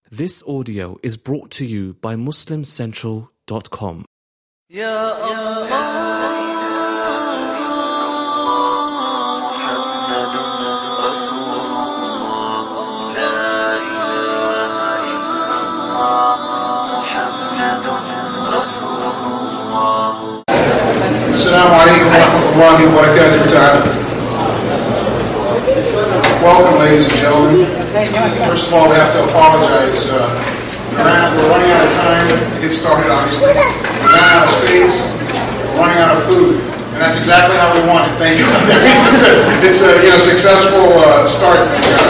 This audio is brought to you by MuslimCentral.com. Ya Allah. Assalamu alaikum wa rahmatullahi wa barakatuh. Welcome, ladies and gentlemen. First of all, we have to apologize. We're running out of time to get started, obviously. We ran out of space. We're running out of food. And that's exactly how we want it. Thank you. It's a successful start.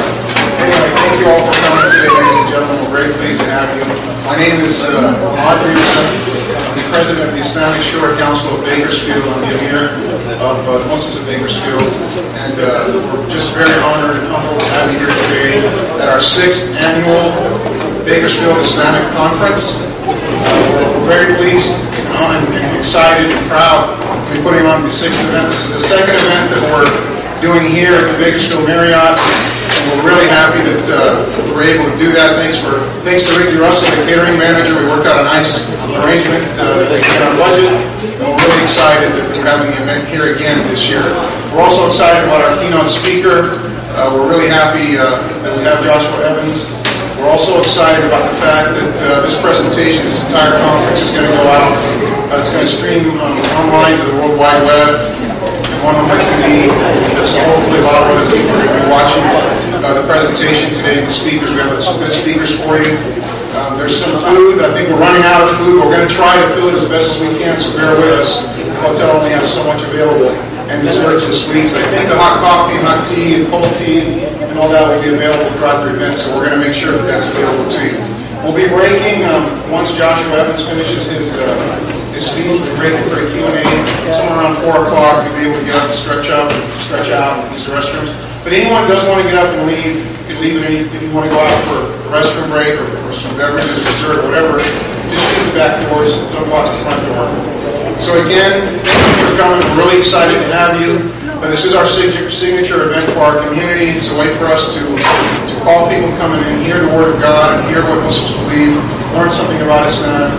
Anyway, thank you all for coming today, ladies and gentlemen. We're very pleased to have you. My name is Mark Reeves. I'm the president of the Islamic Shura Council of Bakersfield. I'm the emir of Muslims of Bakersfield. And we're just very honored and humbled to have you here today at our 6th annual Bakersfield Islamic Conference. We're very pleased and excited and proud to be putting on the 6th event. This is the 2nd event that we're doing here at the Bakersfield Marriott. And we're really happy that we're able to do that. Thanks to Ricky Russell, the catering manager. We worked out a nice arrangement in our budget. And we're really excited that we're having the event here again this year. We're also excited about our keynote speaker. We're really happy that we have Joshua Evans. We're also excited about the fact that this presentation, this entire conference is going to go out. It's going to stream online to the World Wide Web. On my TV, so hopefully a lot of other people are going to be watching the presentation today and the speakers. We have some good speakers for you. There's some food. I think we're running out of food. We're going to try to fill it as best as we can, so bear with us. The hotel only has so much available, and desserts and sweets. I think the hot coffee and hot tea and cold tea and all that will be available throughout the event, so we're going to make sure that that's available to you. We'll be breaking once Joshua Evans finishes his speech. We'll be breaking for a Q&A somewhere around 4 o'clock. You'll be able to get up and stretch out, and use the restrooms. But anyone who does want to get up and leave, you can leave if you want to go out for a restroom break or some beverages, dessert, whatever. Just use the back doors. Don't go out the front door. So again, thank you for coming. We're really excited to have you. This is our signature event for our community. It's a way for us to call people to come in and hear the Word of God and hear what Muslims believe, learn something about Islam.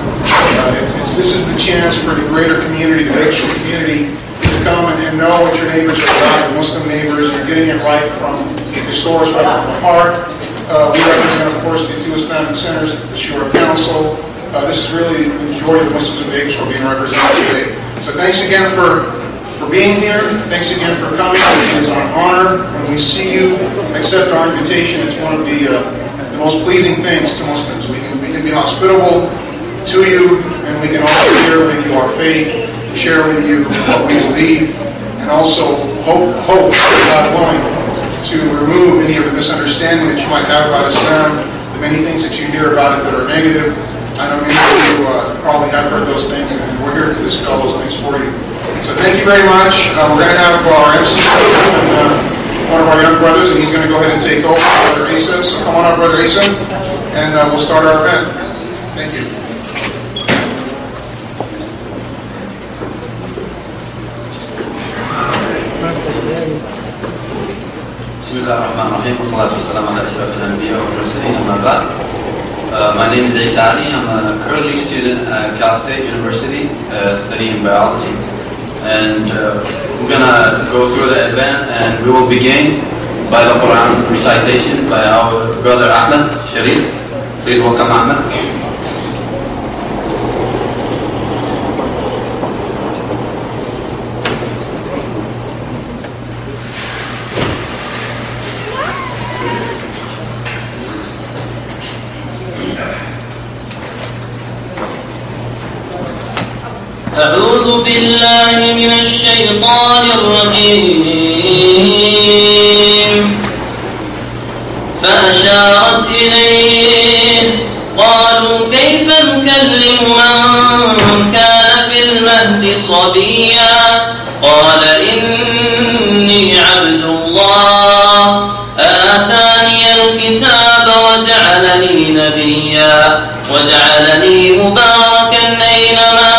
This is the chance for the greater community, the Bakersfield community, to come and know what your neighbors are about, the Muslim neighbors. You're getting it right from the source, right from the heart. We represent, of course, the 2 Islamic centers, the Shura Council. This is really the majority of the Muslims in Bakersfield being represented today. So thanks again for being here. Thanks again for coming. It is an honor when we see you accept our invitation. It's one of the most pleasing things to Muslims. We can be hospitable to you, and we can also share with you our faith, share with you what we believe, and also hope, God willing, to remove any of the misunderstanding that you might have about Islam, the many things that you hear about it that are negative. I know many of you probably have heard those things, and we're here to dispel those things for you. So thank you very much. We're going to have our MC and one of our young brothers, and he's going to go ahead and take over, Brother Asa. So come on up, Brother Asa, and we'll start our event. Thank you. Bismillahirrahmanirrahim. Wassalatu wassalamu ala ashrafil anbiya wal mursalin, amma ba'd. My name is Isa Ali. I'm currently a student at Cal State University studying biology. And we're going to go through the event, and we will begin by the Quran recitation by our brother Ahmed Sharif. Please welcome Ahmed. أعوذ بالله من الشيطان الرجيم فأشارت إليه قالوا كيف نكلم من كان في المهد صبيا قال إني عبد الله آتاني الكتاب وجعلني نبيا وجعلني مباركا أينما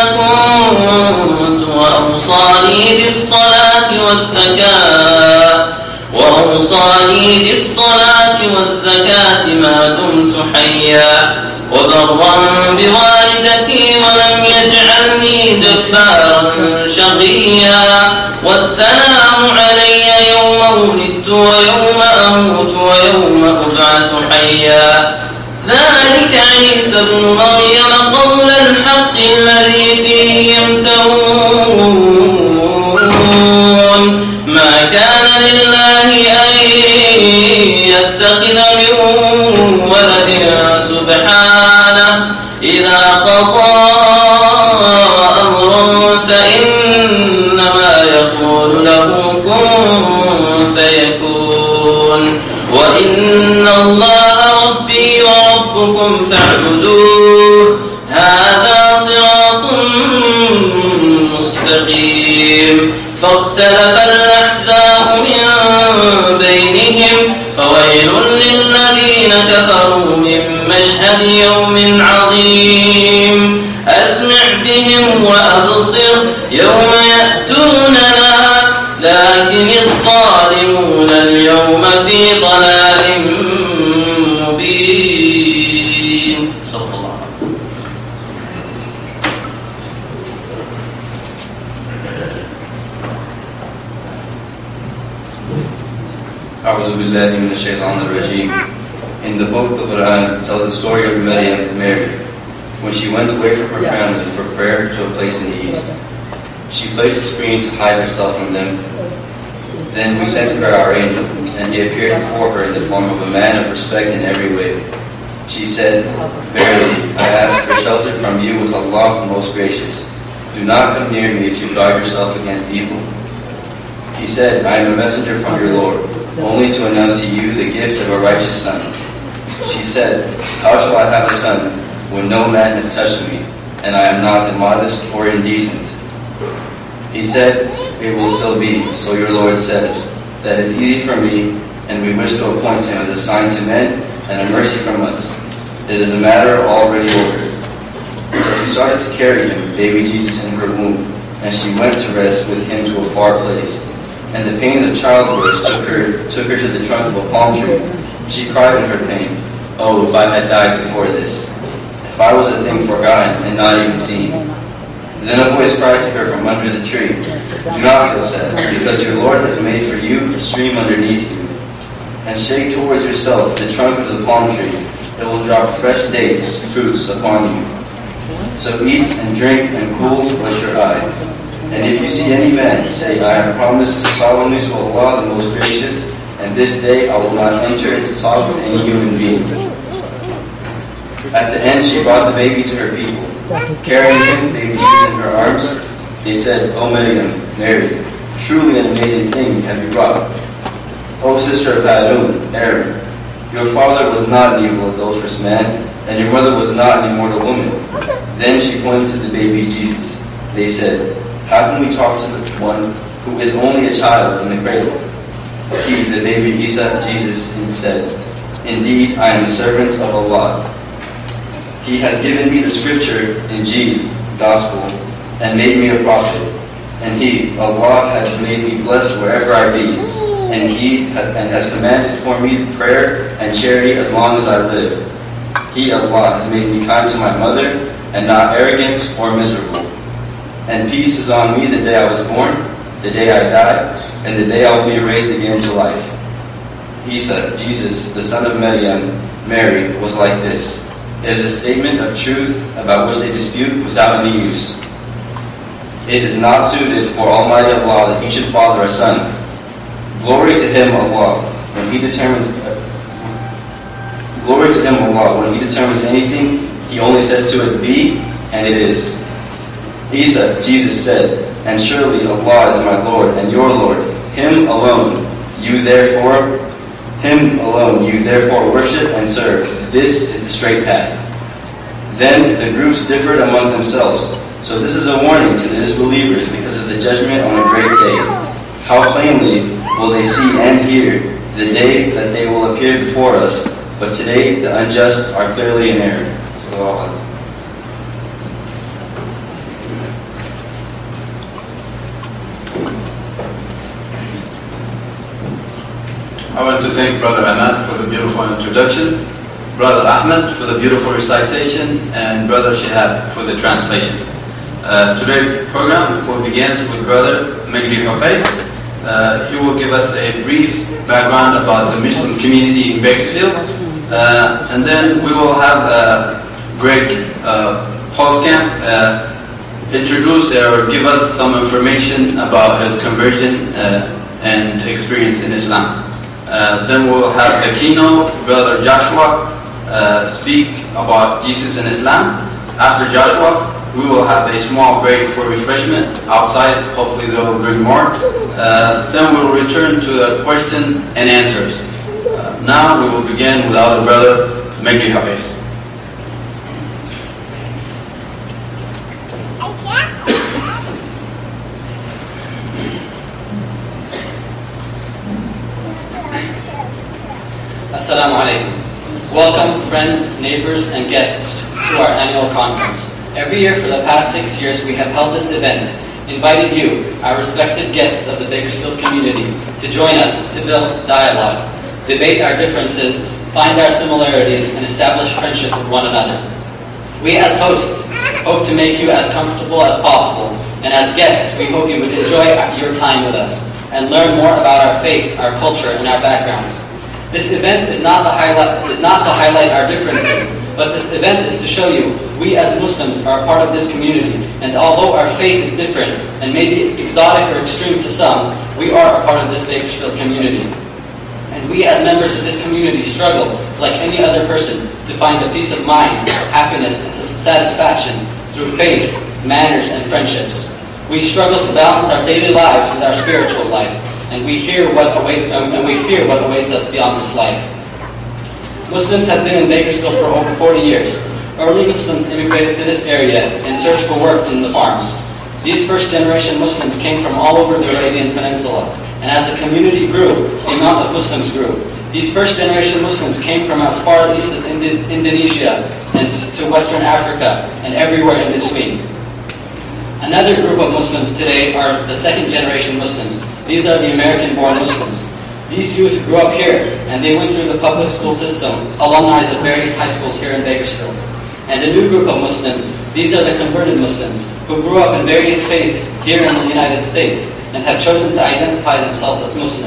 كنت وأوصاني بالصلاة والزكاة وأوصاني بالصلاة والزكاة ما دمت حيا وبرا بوالدتي ولم يجعلني جبارا شقيا والسلام علي يوم ولدت ويوم أموت ويوم أبعث حيا ذلك عيسى ابن مريم قول الحق الذي فيه يمترون ما كان لله أن يتخذ من ولد سبحانه إذا قضى أمرا فإنما يقول له كن فيكون وإن الله ربي وربكم فاعبدوه هذا صراط مستقيم فاختلف الأحزاب من بينهم فويل للذين كفروا من مشهد يوم عظيم أسمع بهم وأبصر يوم يأتوننا لكن الظالمون اليوم في ضلال مبين صلى الله عليه وسلم. أعوذ بالله من الشيطان الرجيم. In the book of the Quran, it tells the story of Maryam, Mary, when she went away from her family for prayer to a place in the east. She placed a screen to hide herself from them. Then we sent her our angel, and he appeared before her in the form of a man of respect in every way. She said, Verily, I ask for shelter from you with Allah the Most Gracious. Do not come near me if you guard yourself against evil. He said, I am a messenger from your Lord, only to announce to you the gift of a righteous son. She said, How shall I have a son when no man has touched me, and I am not immodest or indecent? He said, It will still be, so your Lord says, That is easy for me, and we wish to appoint him as a sign to men and a mercy from us. It is a matter already ordered. So she started to carry him, baby Jesus, in her womb, and she went to rest with him to a far place. And the pains of childbirth took her to the trunk of a palm tree. She cried in her pain, Oh, if I had died before this! If I was a thing forgotten and not even seen! Then a voice cried to her from under the tree, Do not feel sad, because your Lord has made for you a stream underneath you. And shake towards yourself the trunk of the palm tree. It will drop fresh dates, fruits upon you. So eat and drink and cool with your eye. And if you see any man, say, I have promised solemnly to Allah the Most Gracious, and this day I will not enter into talk with any human being. At the end she brought the baby to her people. Carrying him, baby Jesus, in her arms, they said, O Maryam, Mary, truly an amazing thing have you wrought. O sister of Harun, Aaron, your father was not an evil adulterous man, and your mother was not an immortal woman. Then she pointed to the baby Jesus. They said, How can we talk to the one who is only a child in the cradle? He, the baby Isa, Jesus, said, Indeed, I am a servant of Allah. He has given me the scripture, Injil, gospel, and made me a prophet. And He, Allah, has made me blessed wherever I be. And He has commanded for me prayer and charity as long as I live. He, Allah, has made me kind to my mother, and not arrogant or miserable. And peace is on me the day I was born, the day I died, and the day I will be raised again to life. Isa, Jesus, the son of Maryam, Mary, was like this. It is a statement of truth about which they dispute without any use. It is not suited for Almighty Allah that He should father a son. Glory to Him, Allah, when He determines. Glory to Him, Allah, when He determines anything, He only says to it, Be, and it is. Isa, Jesus said, And surely Allah is my Lord and your Lord. Him alone you therefore worship and serve. This is the straight path. Then the groups differed among themselves. So this is a warning to the disbelievers because of the judgment on a great day. How plainly will they see and hear the day that they will appear before us. But today the unjust are clearly in error. I want to thank Brother Ahmad for the beautiful introduction, Brother Ahmed for the beautiful recitation, and Brother Shihab for the translation. Today's program begins with Brother Magdi Hafez. He will give us a brief background about the Muslim community in Bakersfield, and then we will have Greg Polskamp introduce or give us some information about his conversion and experience in Islam. Then we will have the keynote, Brother Joshua, speak about Jesus and Islam. After Joshua, we will have a small break for refreshment outside. Hopefully they will bring more. Then we will return to the question and answers. Now we will begin with our Brother Magdi Hafez. Assalamu alaikum. Welcome, friends, neighbors, and guests to our annual conference. Every year for the past 6 years, we have held this event, invited you, our respected guests of the Bakersfield community, to join us to build dialogue, debate our differences, find our similarities, and establish friendship with one another. We as hosts hope to make you as comfortable as possible, and as guests, we hope you would enjoy your time with us and learn more about our faith, our culture, and our backgrounds. This event is not to highlight our differences, but this event is to show you we as Muslims are a part of this community, and although our faith is different and maybe exotic or extreme to some, we are a part of this Bakersfield community. And we as members of this community struggle, like any other person, to find a peace of mind, happiness, and satisfaction through faith, manners, and friendships. We struggle to balance our daily lives with our spiritual life, and we fear what awaits us beyond this life. Muslims have been in Bakersfield for over 40 years. Early Muslims immigrated to this area in search for work in the farms. These first-generation Muslims came from all over the Arabian Peninsula, and as the community grew, the amount of Muslims grew. These first-generation Muslims came from as far east as Indonesia and to Western Africa and everywhere in between. Another group of Muslims today are the second-generation Muslims. These are the American-born Muslims. These youth grew up here, and they went through the public school system, alumni of various high schools here in Bakersfield. And a new group of Muslims, these are the converted Muslims, who grew up in various faiths here in the United States, and have chosen to identify themselves as Muslim.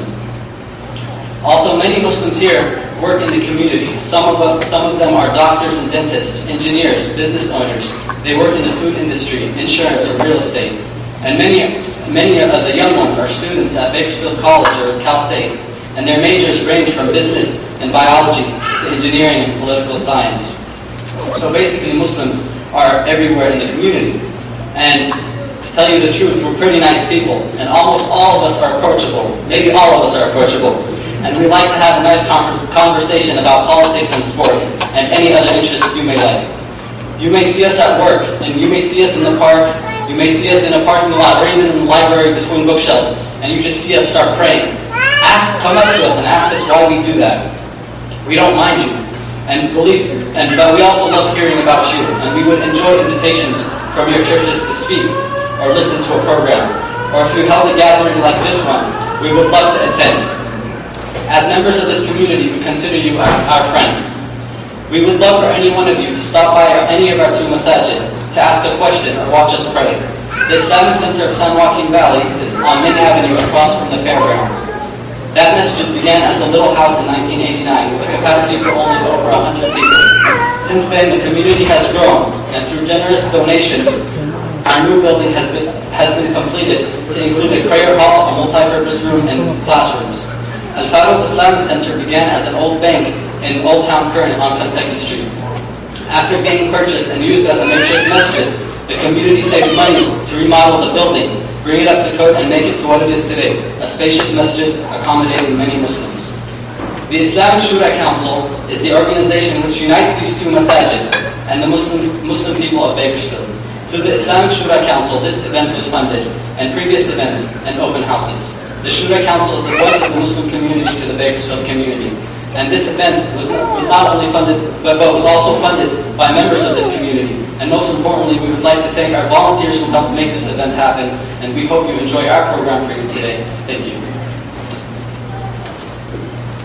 Also, many Muslims here work in the community. Some of them are doctors and dentists, engineers, business owners. They work in the food industry, insurance, or real estate. And many of the young ones are students at Bakersfield College or Cal State. And their majors range from business and biology to engineering and political science. So basically, Muslims are everywhere in the community. And to tell you the truth, we're pretty nice people. And almost all of us are approachable. Maybe all of us are approachable. And we like to have a nice conversation about politics and sports and any other interests you may like. You may see us at work, and you may see us in the park. You may see us in a parking lot or even in the library between bookshelves. And you just see us start praying. Come up to us and ask us why we do that. We don't mind you, but we also love hearing about you, and we would enjoy invitations from your churches to speak or listen to a program. Or if you held a gathering like this one, we would love to attend. As members of this community, we consider you our friends. We would love for any one of you to stop by any of our two masajid to ask a question or watch us pray. The Islamic Center of San Joaquin Valley is on Main Avenue across from the fairgrounds. That masjid began as a little house in 1989 with a capacity for only over 100 people. Since then, the community has grown, and through generous donations, our new building has been completed to include a prayer hall, a multi-purpose room, and classrooms. Al-Faruq Islamic Center began as an old bank in Old Town Current on Kentucky Street. After being purchased and used as a makeshift masjid, the community saved money to remodel the building, bring it up to code, and make it to what it is today, a spacious masjid accommodating many Muslims. The Islamic Shura Council is the organization which unites these two masajid and the Muslim people of Bakersfield. Through the Islamic Shura Council, this event was funded, and previous events and open houses. The Shura Council is the voice of the Muslim community to the Bakersfield community. And this event was not only funded, but was also funded by members of this community. And most importantly, we would like to thank our volunteers who helped make this event happen, and we hope you enjoy our program for you today. Thank you.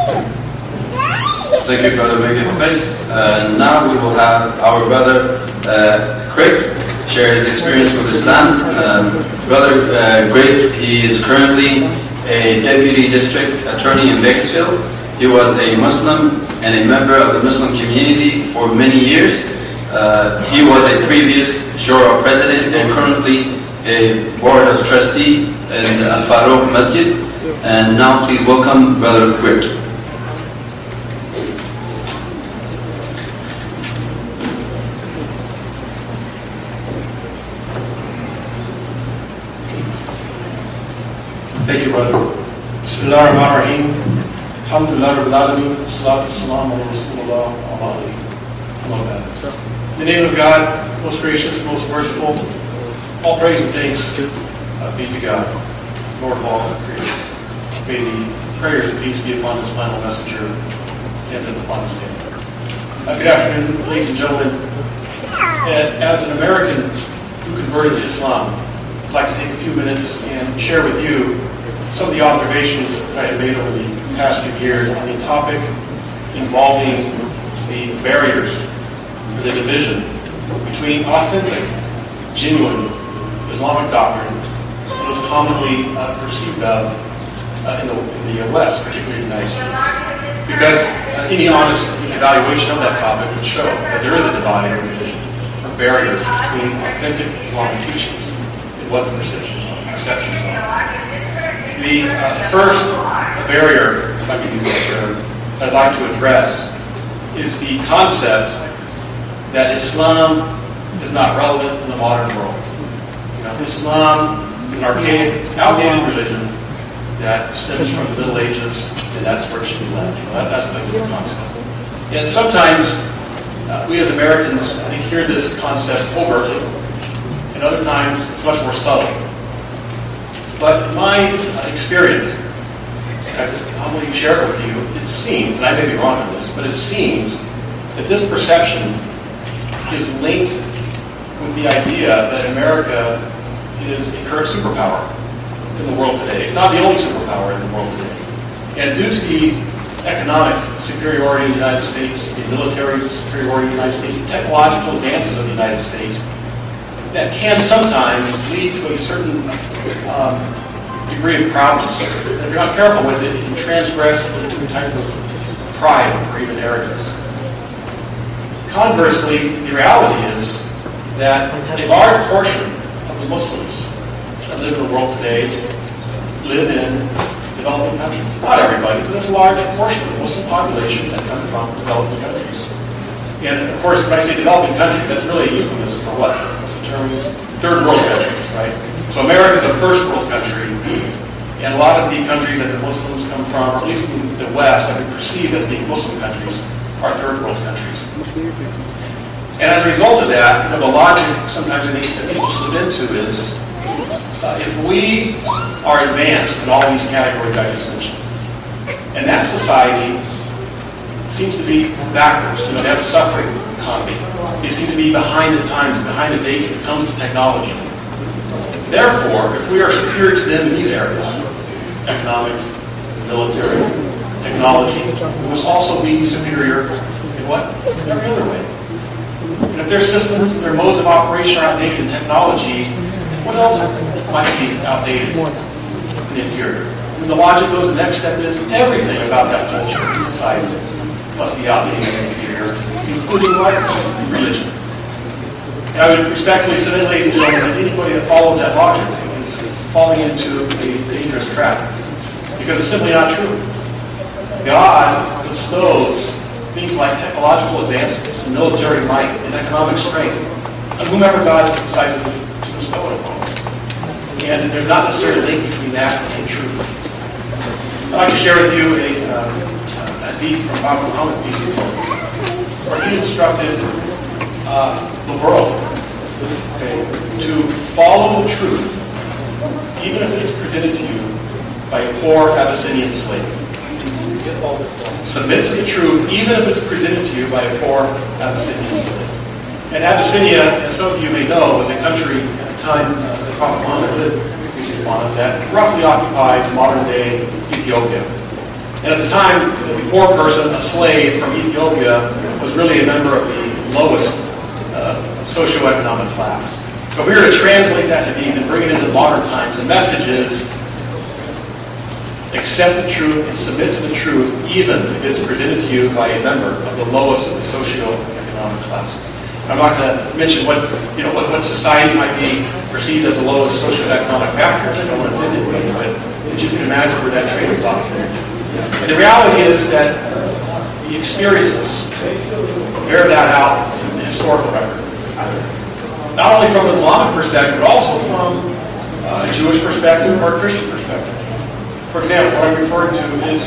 Thank you, Brother Megid. Now we will have our brother Craig share his experience with Islam. Brother Craig, he is currently a deputy district attorney in Bakersfield. He was a Muslim and a member of the Muslim community for many years. He was a previous Shura president and currently a board of trustee in Al-Faruq Masjid. And now please welcome Brother Craig. Thank you, brother. Bismillah ar-Rahman ar-Rahim. Alhamdulillah Rabbil Alameen. Salatu wassalamu ala Rasulullah wa ala alihi. In the name of God, most gracious, most merciful, all praise and thanks be to God, Lord of all creation. May the prayers and peace be upon His final messenger and upon His name. Good afternoon, ladies and gentlemen. As an American who converted to Islam, I'd like to take a few minutes and share with you some of the observations that I have made over the past few years on the topic involving the barriers or the division between authentic, genuine Islamic doctrine that was commonly perceived of in the West, particularly the United States. Because any honest evaluation of that topic would show that there is a divide or division, or barrier between authentic Islamic teachings and what the perceptions are. The first barrier, if I can use that term, I'd like to address is the concept that Islam is not relevant in the modern world. Islam is an archaic, outdated religion that stems from the Middle Ages, and that's where it should be left. That's the concept. And sometimes we as Americans, I think, hear this concept overtly, and other times it's much more subtle. But in my experience, and I just humbly share it with you, it seems, and I may be wrong on this, but it seems that this perception is linked with the idea that America is a current superpower in the world today, if not the only superpower in the world today. And due to the economic superiority of the United States, the military superiority of the United States, the technological advances of the United States, that can sometimes lead to a certain degree of proudness. And if you're not careful with it, it can transgress into a type of pride or even arrogance. Conversely, the reality is that a large portion of the Muslims that live in the world today live in developing countries. Not everybody, but there's a large portion of the Muslim population that come from developing countries. And of course, when I say developing countries, that's really a euphemism for what? Third world countries, right? So America is a first world country, and a lot of the countries that the Muslims come from, or at least in the West, that we perceive as being Muslim countries, are third world countries. And as a result of that, the logic sometimes that people slip into is, if we are advanced in all these categories I just mentioned, and that society seems to be backwards, they have a suffering economy. They seem to be behind the times, behind the date when it comes to technology. Therefore, if we are superior to them in these areas, economics, military, technology, we must also be superior in what? In every other way. And if their systems and their modes of operation are outdated in technology, what else might be outdated and inferior? And the logic goes, the next step is everything about that culture and society must be outdated and inferior, including what? Religion. And I would respectfully submit, ladies and gentlemen, that anybody that follows that logic is falling into a dangerous trap. Because it's simply not true. God bestows things like technological advancements, and military might, and economic strength on whomever God decides to bestow it upon. And there's not necessarily a link between that and truth. I'd like to share with you a deed from Prophet Muhammad, peace be upon him, where he instructed the world to follow the truth, even if it is presented to you by a poor Abyssinian slave. Submit to the truth, even if it's presented to you by a poor Abyssinian slave. And Abyssinia, as some of you may know, was a country at the time that Prophet Muhammad lived, that roughly occupies modern-day Ethiopia. And at the time, the poor person, a slave from Ethiopia, was really a member of the lowest socioeconomic class. So if we were to translate that to these and bring it into modern times, the message is accept the truth and submit to the truth, even if it's presented to you by a member of the lowest of the socioeconomic classes. I'm not going to mention what society might be perceived as the lowest socioeconomic factors. I don't want to offend anybody, but you can imagine where that train of thought from. And the reality is that the experiences bear that out in the historical record. Not only from an Islamic perspective, but also from a Jewish perspective or a Christian perspective. For example, what I'm referring to is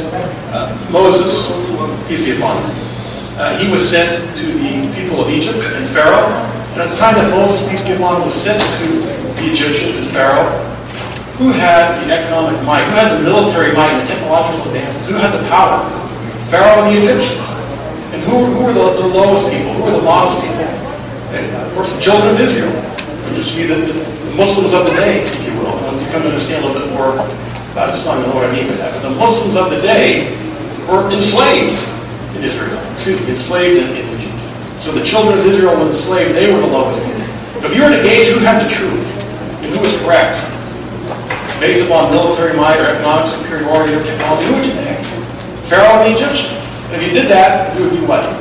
Moses, peace be upon him. He was sent to the people of Egypt and Pharaoh. And at the time that Moses, peace be upon him, was sent to the Egyptians and Pharaoh, who had the economic might, who had the military might, the technological advances, who had the power? Pharaoh and the Egyptians. And who were the lowest people? Who were the modest people? And of course, the children of Israel, which would be the Muslims of the day, if you will. Once you come to understand a little bit more about Islam, you know what I mean by that. But the Muslims of the day were enslaved in Israel. Enslaved in Egypt. So the children of Israel were enslaved. They were the lowest people. But if you were to gauge who had the truth and who was correct, based upon military might or economic superiority or technology, who would you pick? Pharaoh and the Egyptians. And if you did that, you would be what?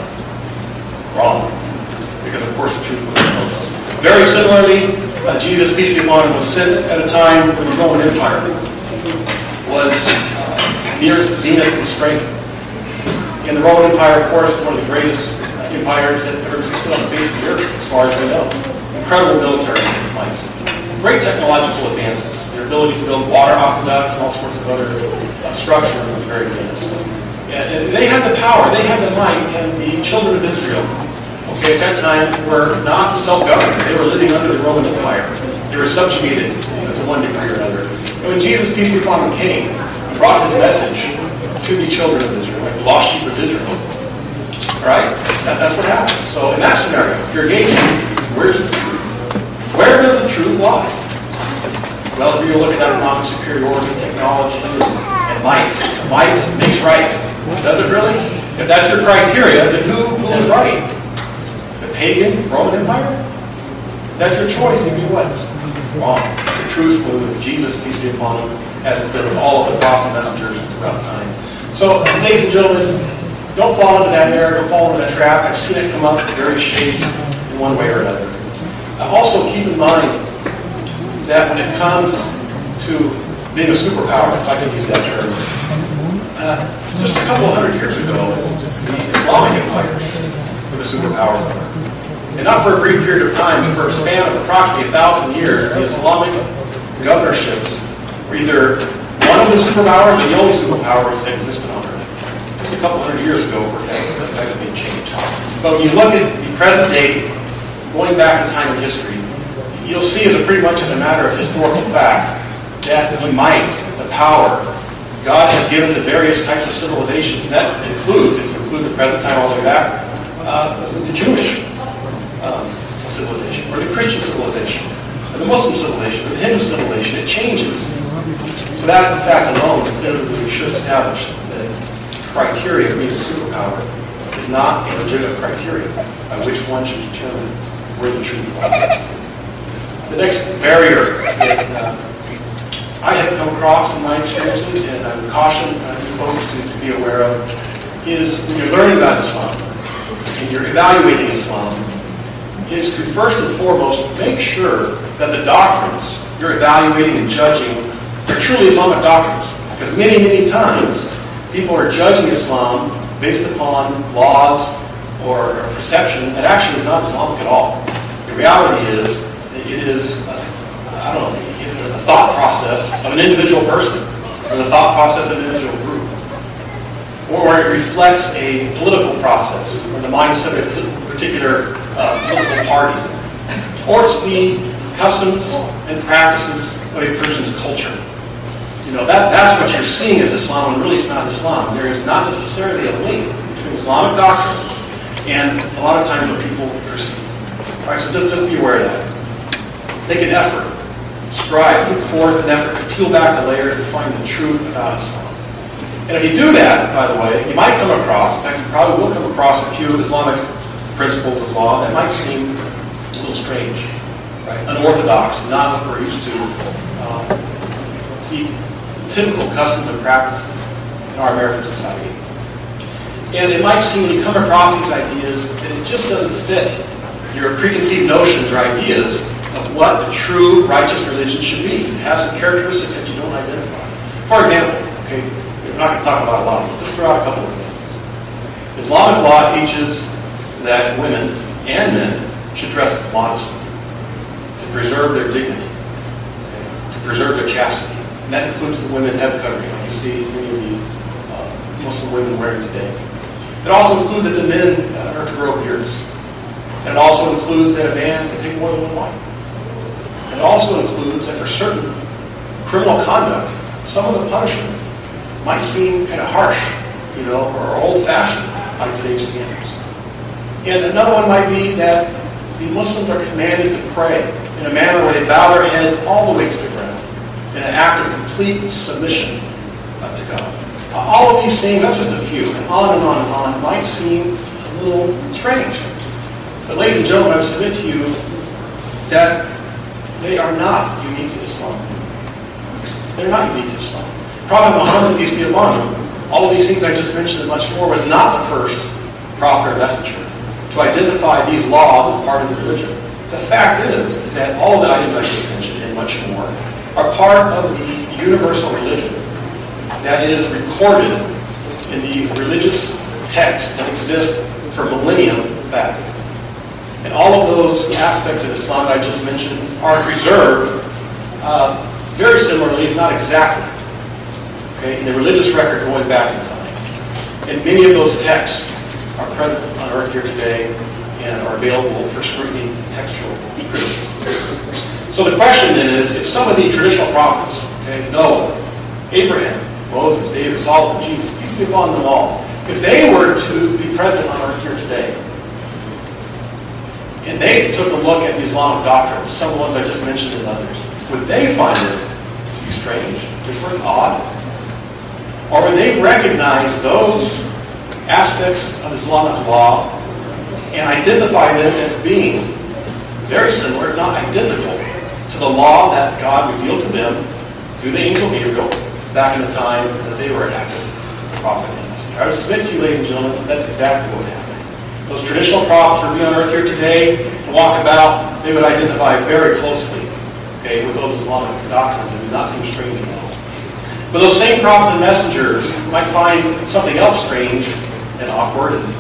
Wrong. Because, of course, the truth was Moses. Very similarly, Jesus, peace be upon him, was sent at a time when the Roman Empire was near its zenith and strength. And the Roman Empire, of course, is one of the greatest empires that ever existed on the face of the earth, as far as we know. Incredible military might. Great technological advances. Their ability to build water aqueducts and all sorts of other structure was very famous. And they had the power, they had the might, and the children of Israel, at that time, were not self-governed. They were living under the Roman Empire. They were subjugated to one degree or another. And when Jesus, peace be upon him, came, he brought his message to the children of Israel, like the lost sheep of Israel. All right? That's what happens. So in that scenario, if you're gauging, where's the truth? Where does the truth lie? Well, if you're looking at economic superiority, technology, and might, might makes right. Does it really? If that's your criteria, then who is right? The pagan Roman Empire? If that's your choice, you'd be what? Wrong. The truth was with Jesus, peace be upon him, as it's been with all of the prophets and messengers throughout time. So, ladies and gentlemen, don't fall into that error, don't fall into that trap. I've seen it come up in various shades in one way or another. Also, keep in mind that when it comes to being a superpower, if I can use that term, just a couple of hundred years ago, the Islamic Empire were the superpowers. And not for a brief period of time, but for a span of approximately 1,000 years, the Islamic governorships were either one of the superpowers or the only superpowers that existed on Earth. Just a couple hundred years ago, that's being changed. But when you look at the present day, going back in time in history, you'll see as pretty much as a matter of historical fact that the might, the power, God has given to various types of civilizations. And that includes, if you include the present time all the way back, the Jewish civilization, or the Christian civilization, or the Muslim civilization, or the Hindu civilization. It changes. So that fact alone definitively should establish that criteria of being a superpower is not a legitimate criteria by which one should determine where the truth lies. The next barrier that I have come across in my experiences, and I would caution folks to be aware of, is when you're learning about Islam and you're evaluating Islam, is to first and foremost make sure that the doctrines you're evaluating and judging are truly Islamic doctrines. Because many, many times people are judging Islam based upon laws or a perception that actually is not Islamic at all. The reality is that it is, a thought process of an individual person, or the thought process of an individual group, or it reflects a political process, or the mindset of a particular political party, or it's the customs and practices of a person's culture. That's what you're seeing as Islam, when really it's not Islam. There is not necessarily a link between Islamic doctrine and a lot of times what people perceive. All right, so just be aware of that. Make an effort. Strive, put forth an effort to peel back the layers and find the truth about Islam. And if you do that, by the way, you might come across, in fact, you probably will come across a few Islamic principles of law that might seem a little strange, right? Unorthodox, not what we're used to typical customs and practices in our American society. And it might seem when you come across these ideas that it just doesn't fit your preconceived notions or ideas of what a true righteous religion should be. It has some characteristics that you don't identify. For example, okay, we're not going to talk about a lot of them. Just throw out a couple of things. Islamic law teaches that women and men should dress modestly, to preserve their dignity, to preserve their chastity. And that includes the women head covering, like you see many of the Muslim women wearing today. It also includes that the men are to grow beards. And it also includes that a man can take more than one wife. It also includes that for certain criminal conduct, some of the punishments might seem kind of harsh, or old-fashioned by today's standards. And another one might be that the Muslims are commanded to pray in a manner where they bow their heads all the way to the ground in an act of complete submission to God. All of these things, that's just a few, and on and on and on, might seem a little strange. But ladies and gentlemen, I would submit to you that they are not unique to Islam. They're not unique to Islam. Prophet Muhammad, peace be upon him, all of these things I just mentioned and much more, was not the first prophet or messenger to identify these laws as part of the religion. The fact is that all of the items I just mentioned and much more are part of the universal religion that is recorded in the religious texts that exist for millennium back. And all of those aspects of Islam that I just mentioned are preserved very similarly, if not exactly, in the religious record going back in time. And many of those texts are present on earth here today and are available for scrutiny, textual criticism. So the question then is, if some of the traditional prophets, Noah, Abraham, Moses, David, Solomon, Jesus, you can go on them all, if they were to be present on earth here today, and they took a look at the Islamic doctrines, some of the ones I just mentioned and others, would they find it to be strange, different, odd? Or would they recognize those aspects of Islamic law and identify them as being very similar, if not identical, to the law that God revealed to them through the angel Gabriel back in the time that they were an active prophet and messenger? I would submit to you, ladies and gentlemen, that that's exactly what happened. Those traditional prophets would be on earth here today and walk about. They would identify very closely, with those Islamic doctrines and do not seem strange at all. But those same prophets and messengers might find something else strange and awkward and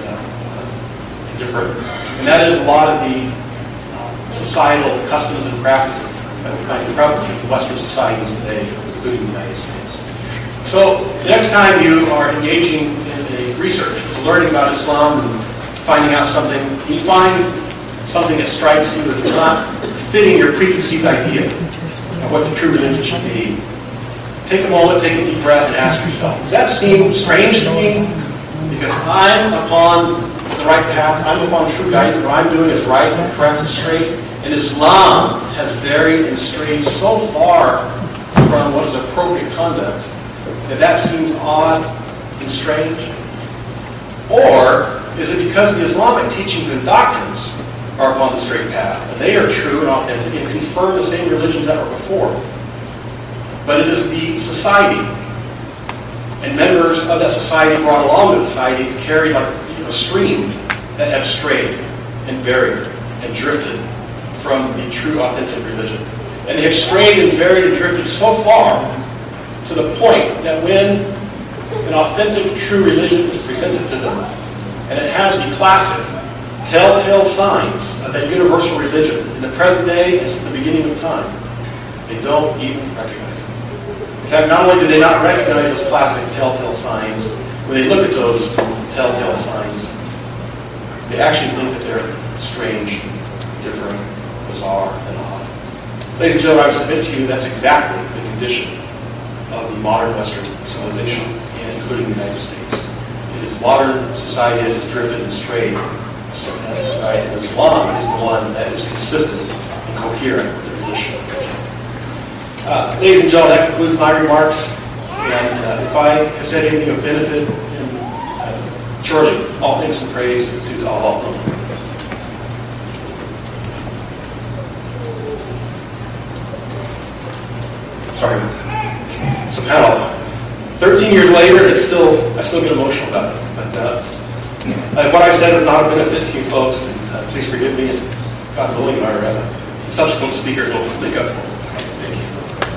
different, and that is a lot of the societal customs and practices that we find prevalent in Western societies today, including the United States. So the next time you are engaging in a research, learning about Islam and finding out something, you find something that strikes you as not fitting your preconceived idea of what the true religion should be, take a moment, take a deep breath, and ask yourself, does that seem strange to me? Because I'm upon the right path, I'm upon true guidance, what I'm doing is right and correct and straight, and Islam has varied and strayed so far from what is appropriate conduct that seems odd and strange? Or is it because the Islamic teachings and doctrines are upon the straight path, and they are true and authentic and confirm the same religions that were before? But it is the society and members of that society brought along with society to carry like a stream that have strayed and varied and drifted from the true authentic religion. And they have strayed and varied and drifted so far to the point that when an authentic true religion is presented to them, and it has the classic telltale signs of that universal religion in the present day and since the beginning of time, they don't even recognize it. In fact, not only do they not recognize those classic telltale signs, when they look at those telltale signs, they actually think that they're strange, different, bizarre, and odd. Ladies and gentlemen, I would submit to you that's exactly the condition of the modern Western civilization, and including the United States. It is modern society that has drifted and strayed. And Islam is the one that is consistent and coherent with the tradition. Ladies and gentlemen, that concludes my remarks. And if I have said anything of benefit, surely all thanks and praise is due to Allah alone. Sorry, subhanAllah. 13 years later, I still get emotional about it. But if what I've said is not a benefit to you folks, then please forgive me, and God willing, our subsequent speakers will make up for it. Thank you.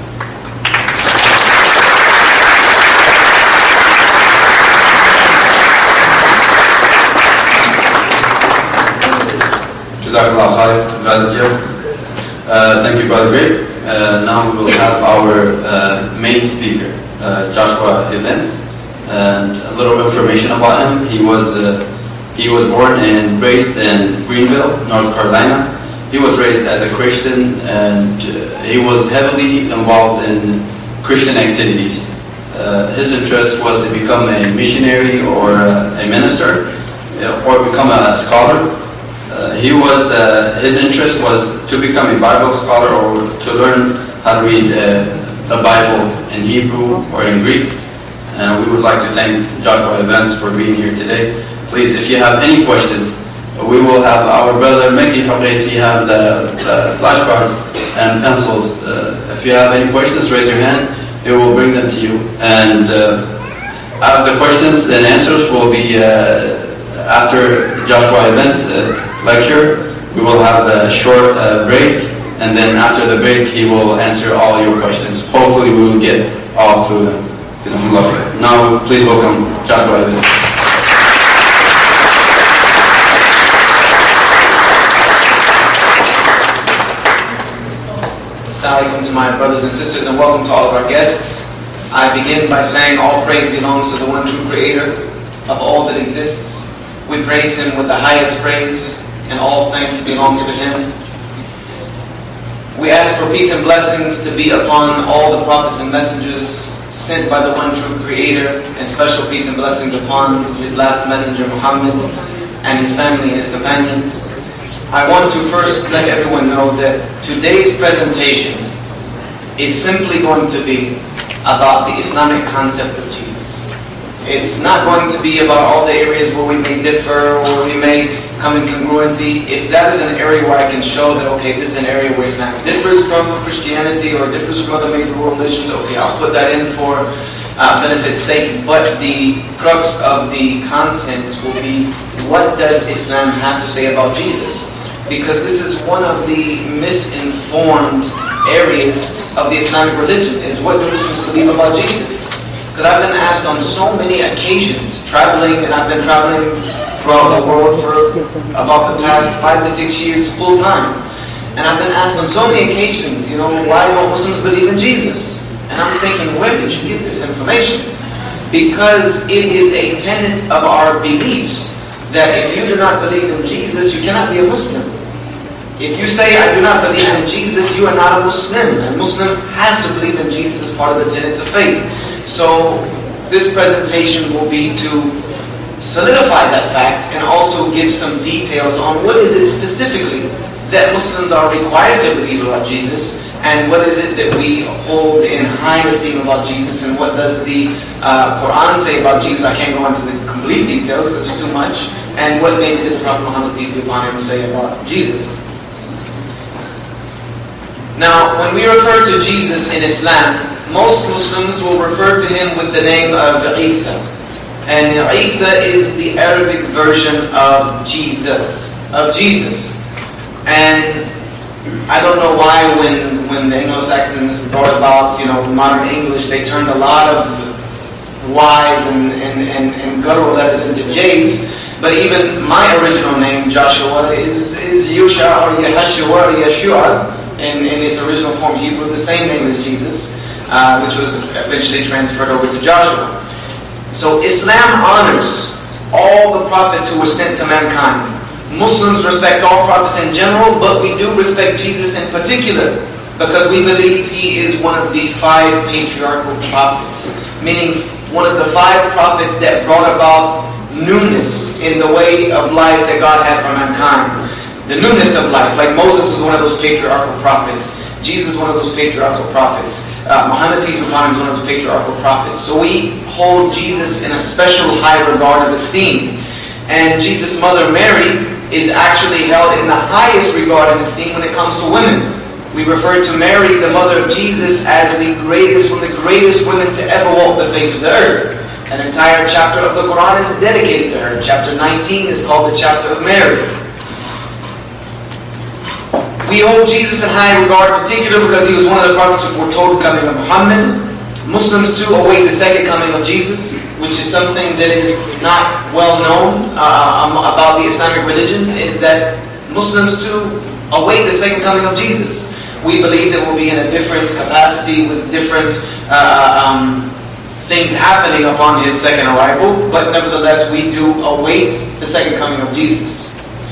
Jazakallah khair, Brother Joe. Thank you, Brother Greg. Now we will have our main speaker, Joshua Evans, and a little information about him. He was born and raised in Greenville, North Carolina. He was raised as a Christian, and he was heavily involved in Christian activities. His interest was to become a missionary or a minister, or become a scholar. His interest was to become a Bible scholar or to learn how to read the Bible in Hebrew or in Greek. And we would like to thank Joshua Evans for being here today. Please, if you have any questions, we will have our brother Mekki Haqesi have the flashcards and pencils. If you have any questions, raise your hand. He will bring them to you. And the questions and answers will be after Joshua Evans' lecture. We will have a short break, and then after the break, he will answer all your questions. Hopefully, we will get all through them. Now, please welcome Joshua Evans. Assalamu alaikum to my brothers and sisters, and welcome to all of our guests. I begin by saying all praise belongs to the one true creator of all that exists. We praise him with the highest praise, and all thanks belongs to him. We ask for peace and blessings to be upon all the prophets and messengers sent by the one true creator, and special peace and blessings upon his last messenger Muhammad and his family and his companions. I want to first let everyone know that today's presentation is simply going to be about the Islamic concept of Jesus. It's not going to be about all the areas where we may differ or we may come in congruency. If that is an area where I can show that, okay, this is an area where Islam differs from Christianity or differs from other major religions, okay, I'll put that in for benefit's sake. But the crux of the content will be, what does Islam have to say about Jesus? Because this is one of the misinformed areas of the Islamic religion, is what do Muslims believe about Jesus? Because I've been asked on so many occasions, traveling, and I've been traveling throughout the world for about the past 5 to 6 years full time. And I've been asked on so many occasions, why don't Muslims believe in Jesus? And I'm thinking, where did you get this information? Because it is a tenet of our beliefs that if you do not believe in Jesus, you cannot be a Muslim. If you say, I do not believe in Jesus, you are not a Muslim. A Muslim has to believe in Jesus as part of the tenets of faith. So this presentation will be to solidify that fact and also give some details on what is it specifically that Muslims are required to believe about Jesus, and what is it that we hold in high esteem about Jesus, and what does the Quran say about Jesus. I can't go into the complete details because it's too much. And what maybe did the Prophet Muhammad, peace be upon him, say about Jesus. Now, when we refer to Jesus in Islam, most Muslims will refer to him with the name of Isa. And Isa is the Arabic version of Jesus. And I don't know why when the Anglo-Saxons brought about, modern English, they turned a lot of Y's and guttural letters into J's. But even my original name, Joshua, is Yusha or Yahashua or Yeshua in its original form Hebrew, the same name as Jesus, which was eventually transferred over to Joshua. So Islam honors all the prophets who were sent to mankind. Muslims respect all prophets in general, but we do respect Jesus in particular, because we believe he is one of the 5 patriarchal prophets, meaning one of the 5 prophets that brought about newness in the way of life that God had for mankind. The newness of life, like Moses was one of those patriarchal prophets. Jesus is one of those patriarchal prophets. Muhammad, peace be upon him, is one of the patriarchal prophets. So we hold Jesus in a special high regard of esteem. And Jesus' mother Mary is actually held in the highest regard and esteem when it comes to women. We refer to Mary, the mother of Jesus, as the greatest, one of the greatest women to ever walk the face of the earth. An entire chapter of the Quran is dedicated to her. Chapter 19 is called the chapter of Mary. We hold Jesus in high regard, particularly because he was one of the prophets who foretold the coming of Muhammad. Muslims too await the second coming of Jesus, which is something that is not well known about the Islamic religions, is that Muslims too await the second coming of Jesus. We believe that we'll be in a different capacity with different things happening upon his second arrival, but nevertheless we do await the second coming of Jesus.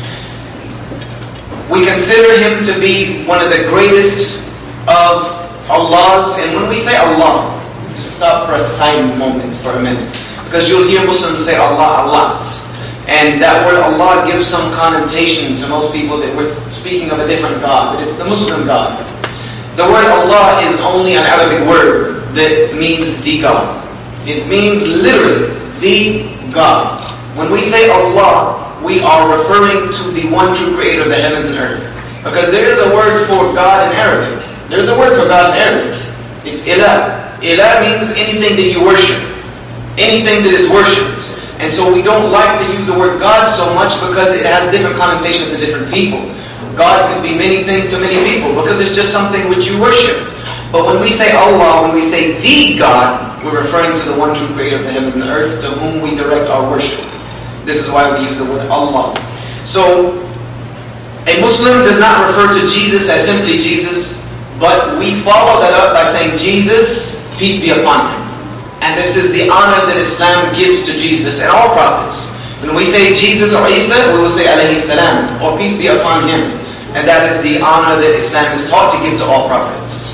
We consider him to be one of the greatest of Allah's, and when we say Allah, just stop for a silent moment for a minute, because you'll hear Muslims say Allah a lot, and that word Allah gives some connotation to most people that we're speaking of a different God, but it's the Muslim God. The word Allah is only an Arabic word that means the God. It means literally the God. When we say Allah, we are referring to the one true creator of the heavens and earth. Because there is a word for God in Arabic. There is a word for God in Arabic. It's ilah. Ilah means anything that you worship. Anything that is worshipped. And so we don't like to use the word God so much because it has different connotations to different people. God could be many things to many people because it's just something which you worship. But when we say Allah, when we say the God, we're referring to the one true creator of the heavens and the earth to whom we direct our worship. This is why we use the word Allah. So, a Muslim does not refer to Jesus as simply Jesus, but we follow that up by saying Jesus, peace be upon him. And this is the honor that Islam gives to Jesus and all prophets. When we say Jesus or Isa, we will say alayhi salam, or peace be upon him. And that is the honor that Islam is taught to give to all prophets.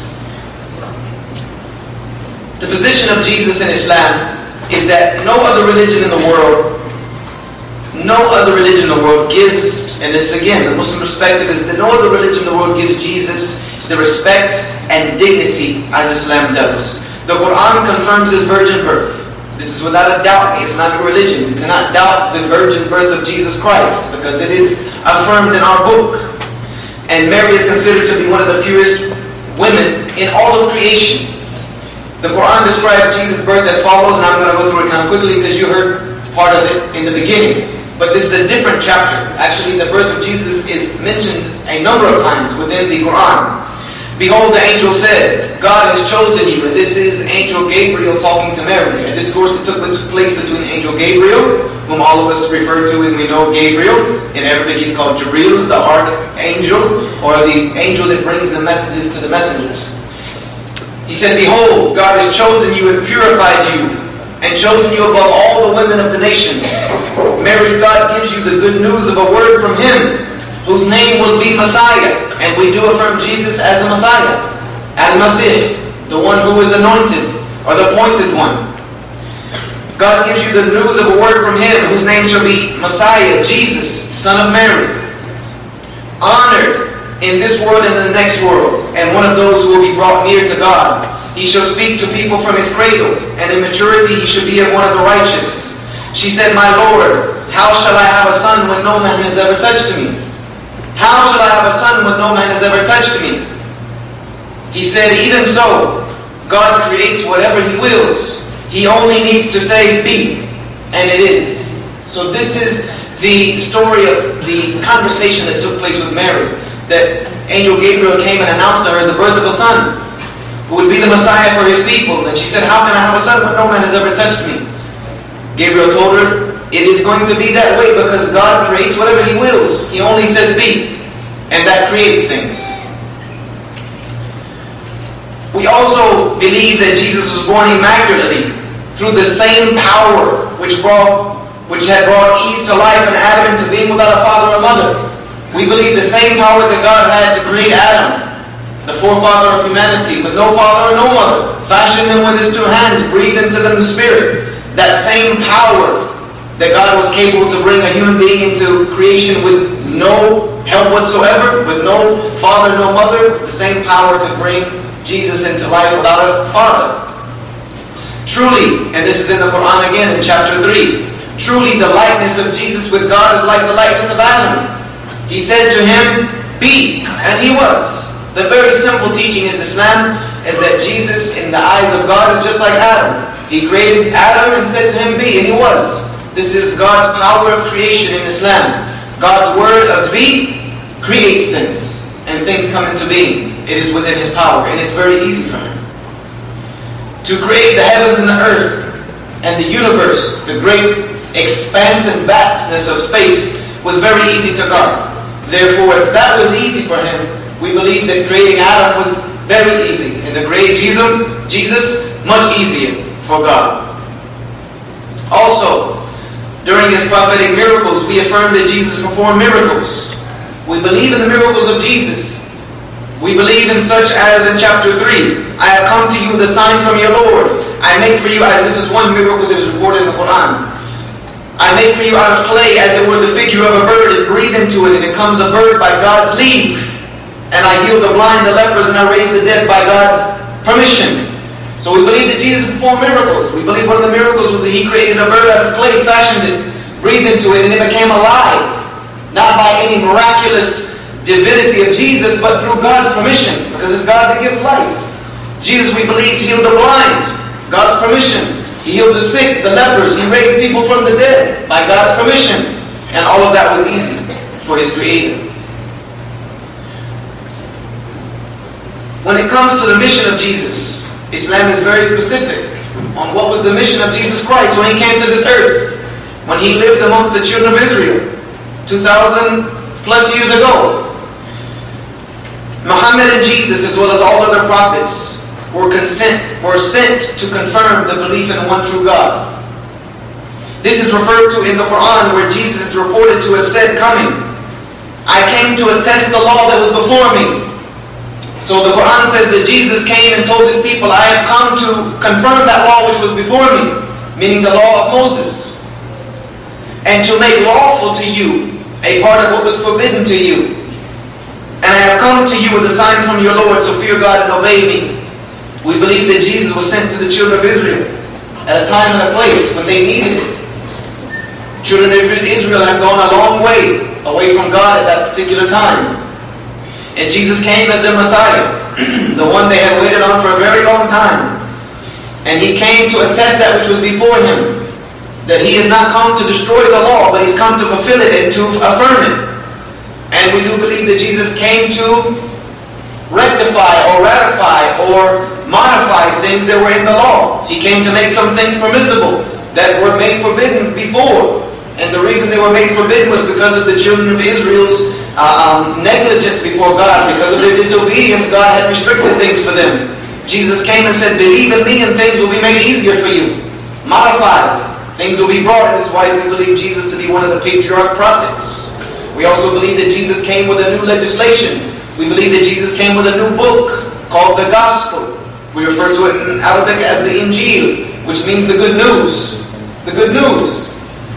The position of Jesus in Islam is that no other religion in the world gives, and this again, the Muslim perspective is that no other religion in the world gives Jesus the respect and dignity as Islam does. The Quran confirms his virgin birth. This is without a doubt the Islamic religion. You cannot doubt the virgin birth of Jesus Christ because it is affirmed in our book. And Mary is considered to be one of the purest women in all of creation. The Quran describes Jesus' birth as follows, and I'm going to go through it kind of quickly because you heard part of it in the beginning. But this is a different chapter. Actually, the birth of Jesus is mentioned a number of times within the Quran. Behold, the angel said, God has chosen you. And this is Angel Gabriel talking to Mary. A discourse that took place between Angel Gabriel, whom all of us refer to and we know Gabriel. In Arabic, he's called Jibril, the archangel, or the angel that brings the messages to the messengers. He said, behold, God has chosen you and purified you, and chosen you above all the women of the nations. Mary, God gives you the good news of a word from him, whose name will be Messiah. And we do affirm Jesus as the Messiah. Al-Masih, the one who is anointed, or the appointed one. God gives you the news of a word from him, whose name shall be Messiah, Jesus, son of Mary. Honored in this world and in the next world, and one of those who will be brought near to God. He shall speak to people from his cradle, and in maturity he shall be of one of the righteous. She said, my Lord, how shall I have a son when no man has ever touched me? How shall I have a son when no man has ever touched me? He said, even so, God creates whatever he wills. He only needs to say, be, and it is. So this is the story of the conversation that took place with Mary, that Angel Gabriel came and announced to her the birth of a son, who would be the Messiah for his people. And she said, how can I have a son when no man has ever touched me? Gabriel told her, it is going to be that way because God creates whatever he wills. He only says be, and that creates things. We also believe that Jesus was born immaculately through the same power which had brought Eve to life and Adam into being without a father or mother. We believe the same power that God had to create Adam, the forefather of humanity, with no father or no mother, fashioned them with his two hands, breathed into them the Spirit. That same power that God was capable to bring a human being into creation with no help whatsoever, with no father, no mother, the same power could bring Jesus into life without a father. Truly, and this is in the Quran again in chapter 3, truly the likeness of Jesus with God is like the likeness of Adam. He said to him, be, and he was. The very simple teaching in Islam is that Jesus in the eyes of God is just like Adam. He created Adam and said to him, be, and he was. This is God's power of creation in Islam. God's word of be creates things, and things come into being. It is within His power, and it's very easy for Him. To create the heavens and the earth and the universe, the great expanse and vastness of space, was very easy to God. Therefore, if that was easy for Him, we believe that creating Adam was very easy, and to create Jesus, much easier for God. Also, during His prophetic miracles, we affirm that Jesus performed miracles. We believe in the miracles of Jesus. We believe in such as in chapter 3, I have come to you with a sign from your Lord. I make for you, this is one miracle that is recorded in the Quran. I make for you out of clay as it were the figure of a bird, and breathe into it, and it comes a bird by God's leave. And I heal the blind, the lepers, and I raise the dead by God's permission. So we believe that Jesus performed miracles. We believe one of the miracles was that He created a bird out of clay, fashioned it, breathed into it, and it became alive. Not by any miraculous divinity of Jesus, but through God's permission, because it's God that gives life. Jesus, we believe, healed the blind, God's permission. He healed the sick, the lepers. He raised people from the dead by God's permission. And all of that was easy for His Creator. When it comes to the mission of Jesus, Islam is very specific on what was the mission of Jesus Christ when He came to this earth, when He lived amongst the children of Israel 2,000 plus years ago. Muhammad and Jesus, as well as all other prophets, were sent to confirm the belief in one true God. This is referred to in the Quran, where Jesus is reported to have said, coming, I came to attest the law that was before me. So the Quran says that Jesus came and told His people, I have come to confirm that law which was before me, meaning the law of Moses, and to make lawful to you a part of what was forbidden to you. And I have come to you with a sign from your Lord, so fear God and obey me. We believe that Jesus was sent to the children of Israel at a time and a place when they needed it. Children of Israel have gone a long way away from God at that particular time. And Jesus came as their Messiah, the one they had waited on for a very long time. And He came to attest that which was before Him, that He has not come to destroy the law, but He's come to fulfill it and to affirm it. And we do believe that Jesus came to rectify or ratify or modify things that were in the law. He came to make some things permissible that were made forbidden before. And the reason they were made forbidden was because of the children of Israel's negligence before God. Because of their disobedience, God had restricted things for them. Jesus came and said, believe in me and things will be made easier for you. Modified. Things will be brought. And this is why we believe Jesus to be one of the patriarch prophets. We also believe that Jesus came with a new legislation. We believe that Jesus came with a new book called the Gospel. We refer to it in Arabic as the Injil, which means the good news. The good news.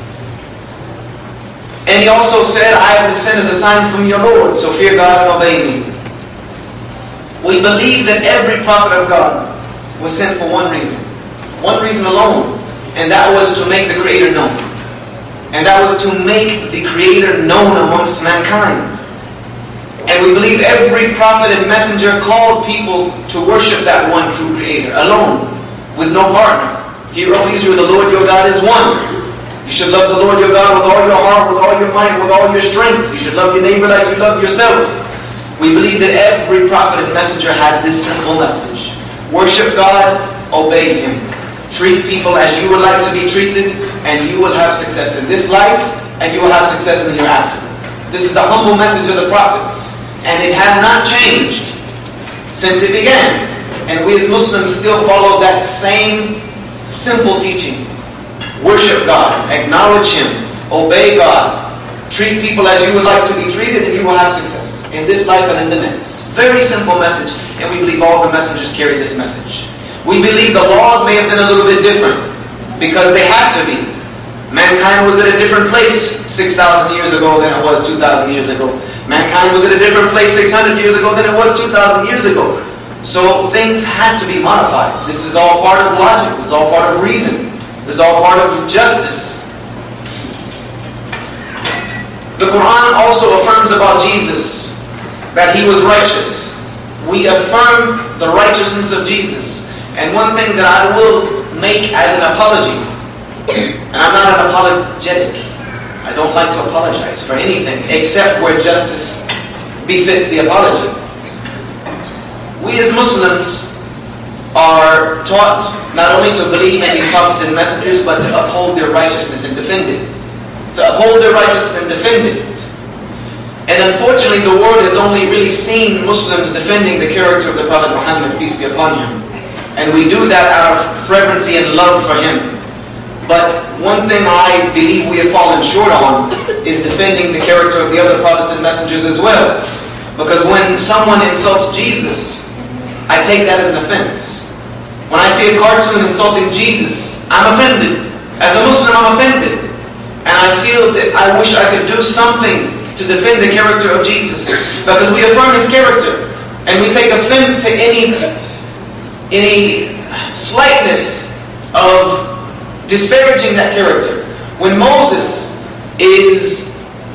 And He also said, I have been sent as a sign from your Lord, so fear God and obey me. We believe that every prophet of God was sent for one reason alone, and that was to make the Creator known. And that was to make the Creator known amongst mankind. And we believe every prophet and messenger called people to worship that one true Creator, alone, with no partner. Hear, O Israel, the Lord your God is one. You should love the Lord your God with all your heart, with all your might, with all your strength. You should love your neighbor like you love yourself. We believe that every prophet and messenger had this simple message. Worship God, obey Him. Treat people as you would like to be treated, and you will have success in this life, and you will have success in the hereafter. This is the humble message of the prophets. And it has not changed since it began. And we as Muslims still follow that same simple teaching. Worship God, acknowledge Him, obey God, treat people as you would like to be treated, and you will have success in this life and in the next. Very simple message, and we believe all the messengers carry this message. We believe the laws may have been a little bit different, because they had to be. Mankind was at a different place 6,000 years ago than it was 2,000 years ago. Mankind was at a different place 600 years ago than it was 2,000 years ago. So things had to be modified. This is all part of logic. This is all part of reason. This is all part of justice. The Quran also affirms about Jesus that he was righteous. We affirm the righteousness of Jesus. And one thing that I will make as an apology, and I'm not an apologetic. I don't like to apologize for anything except where justice befits the apology. We as Muslims are taught not only to believe in these prophets and messengers, but to uphold their righteousness and defend it. To uphold their righteousness and defend it. And unfortunately, the world has only really seen Muslims defending the character of the Prophet Muhammad, peace be upon him. And we do that out of fervency and love for him. But one thing I believe we have fallen short on is defending the character of the other prophets and messengers as well. Because when someone insults Jesus, I take that as an offense. When I see a cartoon insulting Jesus, I'm offended. As a Muslim, I'm offended. And I feel that I wish I could do something to defend the character of Jesus. Because we affirm his character. And we take offense to any slightness of disparaging that character. When Moses is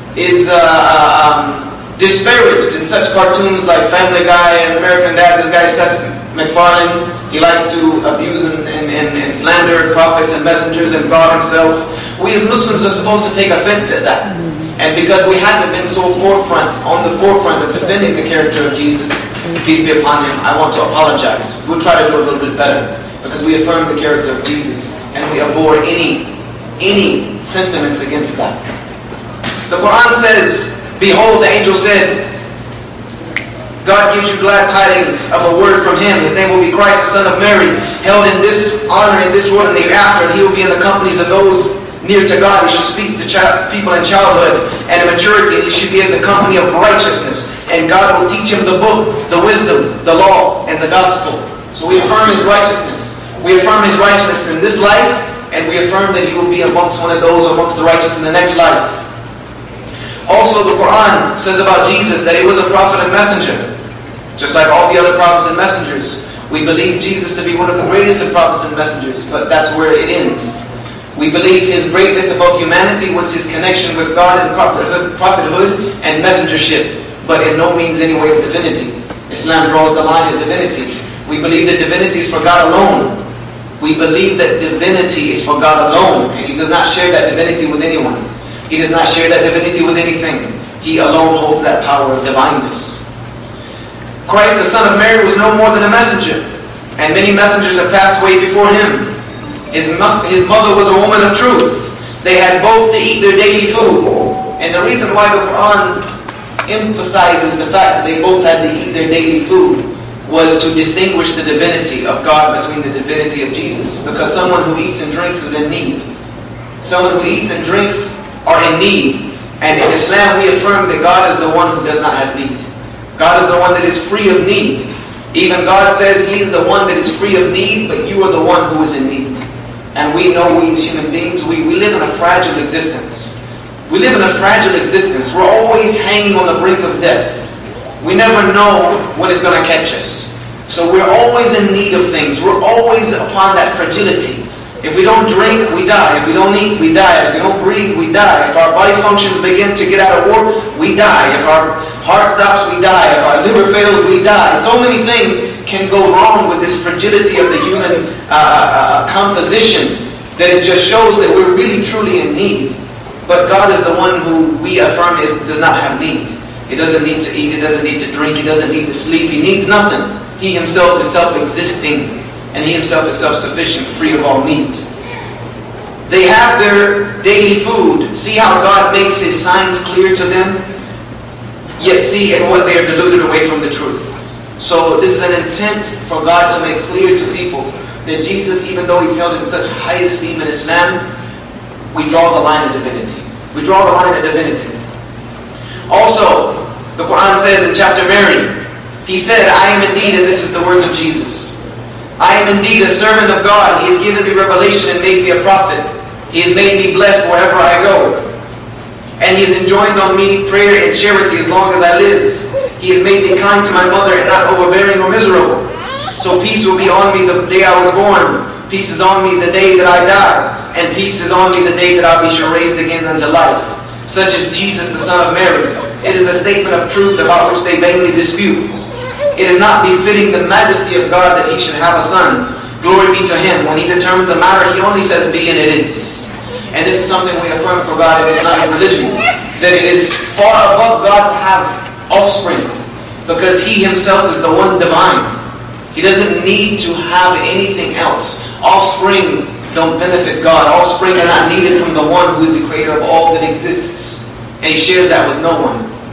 disparaged in such cartoons like Family Guy and American Dad, this guy Seth MacFarlane, he likes to abuse and slander prophets and messengers and God himself. We as Muslims are supposed to take offense at that. And because we haven't been so on the forefront of defending the character of Jesus, peace be upon him, I want to apologize. We'll try to do a little bit better. Because we affirm the character of Jesus. And we abhor any sentiments against that. The Quran says, behold, the angel said, God gives you glad tidings of a word from him. His name will be Christ, the Son of Mary, held in this honor in this world and the hereafter, and he will be in the companies of those near to God. He should speak to people in childhood and in maturity, and he should be in the company of righteousness. And God will teach him the book, the wisdom, the law, and the gospel. So we affirm his righteousness. We affirm his righteousness in this life, and we affirm that he will be amongst one of those amongst the righteous in the next life. Also, the Quran says about Jesus that he was a prophet and messenger. Just like all the other prophets and messengers. We believe Jesus to be one of the greatest of prophets and messengers, but that's where it ends. We believe his greatness above humanity was his connection with God and prophethood and messengership, but in no means any way of divinity. Islam draws the line of divinity. We believe that divinity is for God alone. We believe that divinity is for God alone, and he does not share that divinity with anyone. He does not share that divinity with anything. He alone holds that power of divineness. Christ, the Son of Mary, was no more than a messenger, and many messengers have passed away before him. His mother was a woman of truth. They had both to eat their daily food. And the reason why the Quran emphasizes the fact that they both had to eat their daily food was to distinguish the divinity of God between the divinity of Jesus. Because someone who eats and drinks is in need. Someone who eats and drinks are in need. And in Islam we affirm that God is the one who does not have need. God is the one that is free of need. Even God says he is the one that is free of need, but you are the one who is in need. And we know we as human beings, we live in a fragile existence. We live in a fragile existence. We're always hanging on the brink of death. We never know when it's going to catch us. So we're always in need of things. We're always upon that fragility. If we don't drink, we die. If we don't eat, we die. If we don't breathe, we die. If our body functions begin to get out of order, we die. If our heart stops, we die. If our liver fails, we die. So many things can go wrong with this fragility of the human composition that it just shows that we're really truly in need. But God is the one who we affirm does not have need. He doesn't need to eat. He doesn't need to drink. He doesn't need to sleep. He needs nothing. He himself is self-existing. And he himself is self-sufficient, free of all need. They have their daily food. See how God makes his signs clear to them? Yet see in what they are deluded away from the truth. So this is an intent for God to make clear to people that Jesus, even though he's held in such high esteem in Islam, we draw the line of divinity. We draw the line of divinity. Also, the Quran says in chapter Mary, he said, I am indeed, and this is the words of Jesus, I am indeed a servant of God. He has given me revelation and made me a prophet. He has made me blessed wherever I go. And he has enjoined on me prayer and charity as long as I live. He has made me kind to my mother and not overbearing or miserable. So peace will be on me the day I was born. Peace is on me the day that I die. And peace is on me the day that I be raised again unto life. Such as Jesus, the Son of Mary. It is a statement of truth about which they vainly dispute. It is not befitting the majesty of God that he should have a son. Glory be to him. When he determines a matter, he only says be, and it is. And this is something we affirm for God in Islamic religion. That it is far above God to have offspring. Because he himself is the one divine. He doesn't need to have anything else. Offspring don't benefit God. Offspring are not needed from the one who is the creator of all that exists. And he shares that with no one.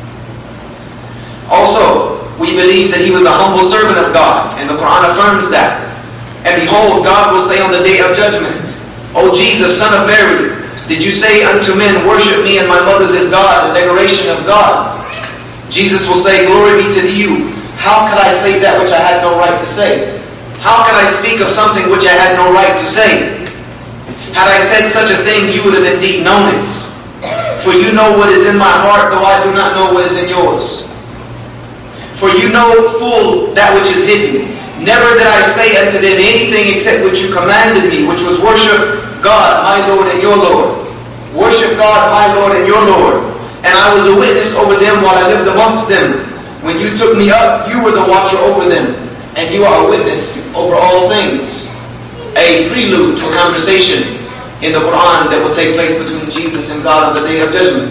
Also, we believe that he was a humble servant of God. And the Quran affirms that. And behold, God will say on the day of judgment, O Jesus, Son of Mary, did you say unto men, worship me and my mother's is God, a declaration of God? Jesus will say, glory be to you. How could I say that which I had no right to say? How can I speak of something which I had no right to say? Had I said such a thing, you would have indeed known it. For you know what is in my heart, though I do not know what is in yours. For you know full that which is hidden. Never did I say unto them anything except what you commanded me, which was worship God, my Lord and your Lord. Worship God, my Lord and your Lord. And I was a witness over them while I lived amongst them. When you took me up, you were the watcher over them. And you are a witness over all things. A prelude to a conversation in the Quran that will take place between Jesus and God on the day of judgment.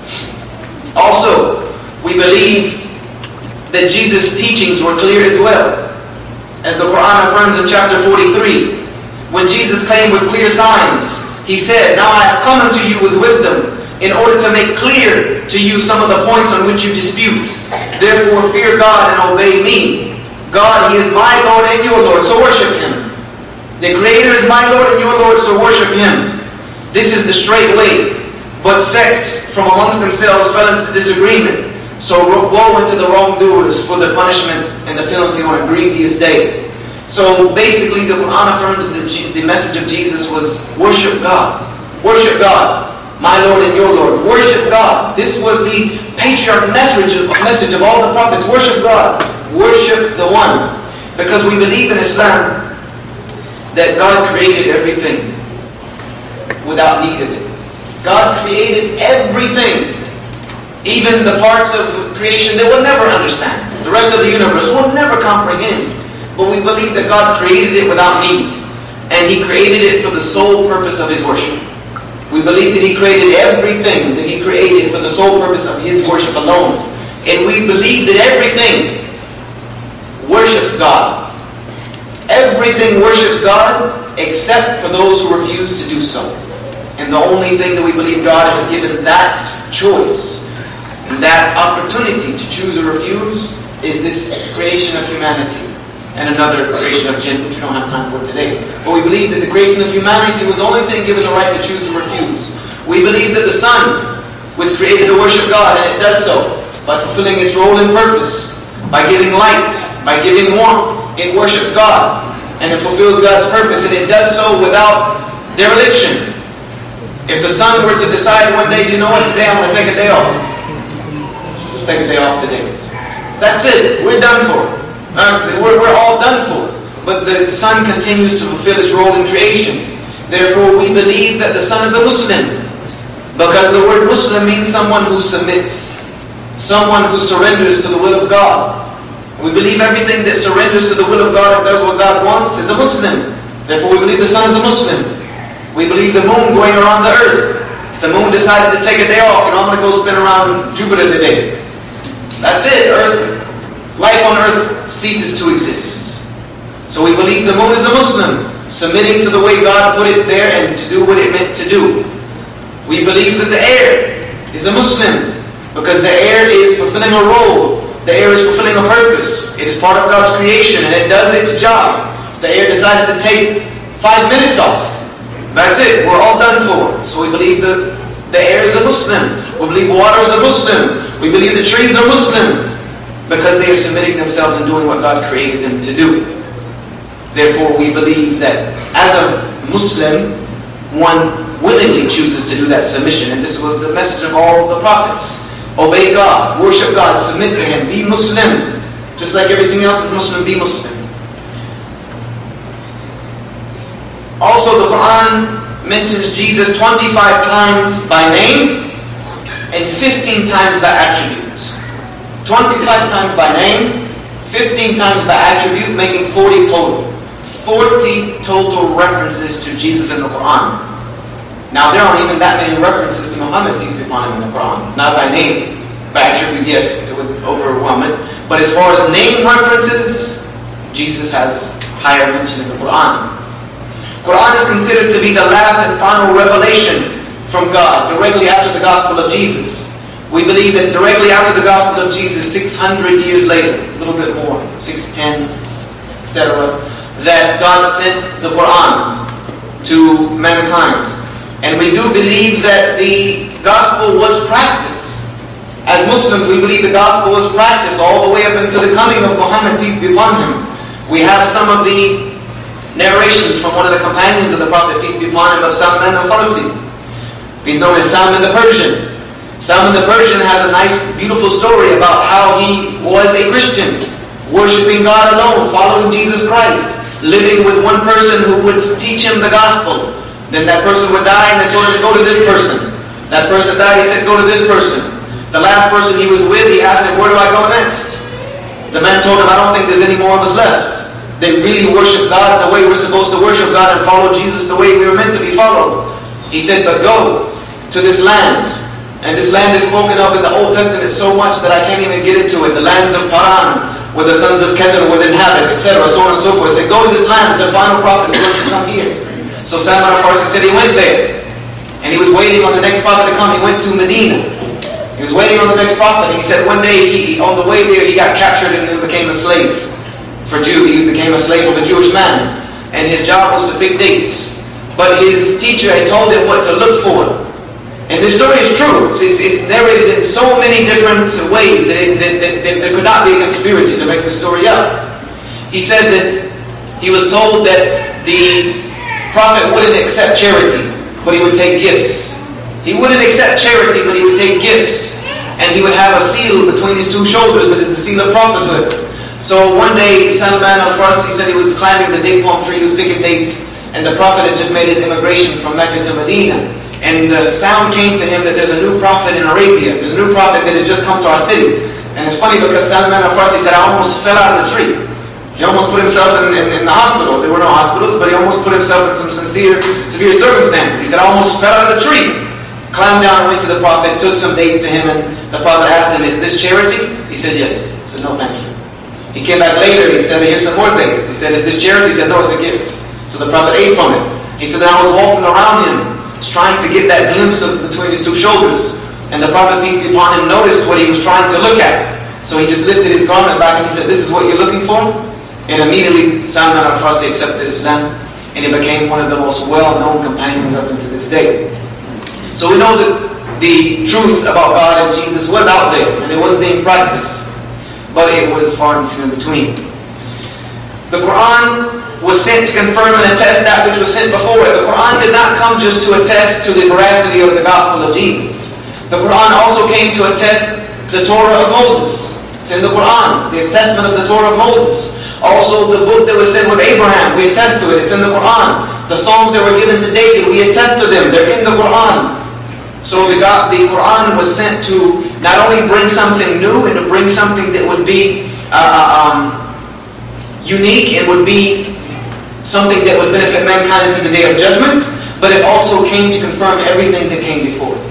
Also, we believe that Jesus' teachings were clear as well. As the Quran affirms in chapter 43, when Jesus came with clear signs, he said, now I have come unto you with wisdom, in order to make clear to you some of the points on which you dispute. Therefore fear God and obey me. God, he is my Lord and your Lord, so worship him. The Creator is my Lord and your Lord, so worship him. This is the straight way. But sects from amongst themselves fell into disagreement. So woe unto the wrongdoers, for the punishment and the penalty on a grievous day. So basically the Quran affirms that the message of Jesus was worship God. Worship God, my Lord and your Lord. Worship God. This was the patriarch message of all the prophets. Worship God. Worship the one. Because we believe in Islam that God created everything without need of it. God created everything. Even the parts of creation that we'll never understand. The rest of the universe we'll never comprehend. But we believe that God created it without need. And he created it for the sole purpose of his worship. We believe that he created everything that he created for the sole purpose of his worship alone. And we believe that everything worships God. Everything worships God except for those who refuse to do so. And the only thing that we believe God has given that choice, that opportunity to choose or refuse, is this creation of humanity and another creation of jinn, which we don't have time for today. But we believe that the creation of humanity was the only thing given the right to choose or refuse. We believe that the sun was created to worship God, and it does so by fulfilling its role and purpose, by giving light, by giving warmth. It worships God, and it fulfills God's purpose, and it does so without dereliction. If the sun were to decide one day, you know what, today I'm going to take a day off. Just take a day off today. That's it. We're done for. That's it. We're all done for. But the sun continues to fulfill its role in creation. Therefore, we believe that the sun is a Muslim. Because the word Muslim means someone who submits. Someone who surrenders to the will of God. We believe everything that surrenders to the will of God and does what God wants is a Muslim. Therefore, we believe the sun is a Muslim. We believe the moon going around the earth. The moon decided to take a day off. I'm going to go spin around Jupiter today. That's it. Life on earth ceases to exist. So we believe the moon is a Muslim, submitting to the way God put it there and to do what it meant to do. We believe that the air is a Muslim, because the air is fulfilling a role. The air is fulfilling a purpose. It is part of God's creation, and it does its job. The air decided to take 5 minutes off. That's it. We're all done for. So we believe that the air is a Muslim. We believe water is a Muslim. We believe the trees are Muslim, because they are submitting themselves and doing what God created them to do. Therefore, we believe that as a Muslim, one willingly chooses to do that submission. And this was the message of all the prophets. Obey God, worship God, submit to Him, be Muslim. Just like everything else is Muslim, be Muslim. Also, the Quran mentions Jesus 25 times by name and 15 times by attribute. 25 times by name, 15 times by attribute, making 40 total. 40 total references to Jesus in the Quran. Now, there aren't even that many references to Muhammad, peace be upon him, in the Quran. Not by name. By attribute, yes, it would overwhelm it. But as far as name references, Jesus has higher mention in the Quran. Quran is considered to be the last and final revelation from God, directly after the Gospel of Jesus. We believe that directly after the Gospel of Jesus, 600 years later, a little bit more, 610, etc., that God sent the Quran to mankind. And we do believe that the Gospel was practiced. As Muslims, we believe the Gospel was practiced all the way up until the coming of Muhammad, peace be upon him. We have some of the narrations from one of the companions of the Prophet, peace be upon him, of Salman al-Farsi. He's known as Salman the Persian. Salman the Persian has a nice, beautiful story about how he was a Christian, worshiping God alone, following Jesus Christ, living with one person who would teach him the gospel. Then that person would die and they told him to go to this person. That person died, he said, go to this person. The last person he was with, he asked him, where do I go next? The man told him, I don't think there's any more of us left. They really worship God the way we're supposed to worship God and follow Jesus the way we were meant to be followed. He said, but go to this land. And this land is spoken of in the Old Testament so much that I can't even get into it. The lands of Paran, where the sons of Kedar would inhabit, etc., so on and so forth. He said, go to this land, the final prophet is going to come here. So Salman al-Farsi said he went there. And he was waiting on the next prophet to come. He went to Medina. He was waiting on the next prophet. And he said one day, on the way there, he got captured and became a slave for Jew. He became a slave of a Jewish man. And his job was to pick dates. But his teacher had told him what to look for. And this story is true. It's narrated in so many different ways that there could not be a conspiracy to make the story up. He said that he was told that the prophet wouldn't accept charity, but he would take gifts. He wouldn't accept charity, but he would take gifts. And he would have a seal between his two shoulders, but it's the seal of prophethood. So one day, Salman al-Farsi said he was climbing the date palm tree, he was picking dates, and the prophet had just made his immigration from Mecca to Medina. And the sound came to him that there's a new prophet in Arabia. There's a new prophet that has just come to our city. And it's funny because Salman al-Farsi said, I almost fell out of the tree. He almost put himself in the hospital. There were no hospitals, but he almost put himself in some severe circumstances. He said, I almost fell out of the tree. Climbed down, went to the prophet, took some dates to him, and the prophet asked him, is this charity? He said, yes. He said, no, thank you. He came back later, he said, here's some more dates. He said, is this charity? He said, no, it's a gift. So the prophet ate from it. He said, I was walking around him, trying to get that glimpse of between his two shoulders. And the prophet, peace be upon him, noticed what he was trying to look at. So he just lifted his garment back and he said, this is what you're looking for? And immediately Salman al-Farsi accepted Islam, and he became one of the most well-known companions up unto this day. So we know that the truth about God and Jesus was out there, and it was being practiced, but it was far and few in between. The Quran was sent to confirm and attest that which was sent before it. The Quran did not come just to attest to the veracity of the gospel of Jesus. The Quran also came to attest the Torah of Moses. It's in the Quran, the attestment of the Torah of Moses. Also the book that was sent with Abraham, we attest to it. It's in the Quran. The songs that were given to David, we attest to them. They're in the Quran. So the Quran was sent to not only bring something new, and to bring something that would be unique and would be something that would benefit mankind into the day of judgment, but it also came to confirm everything that came before it.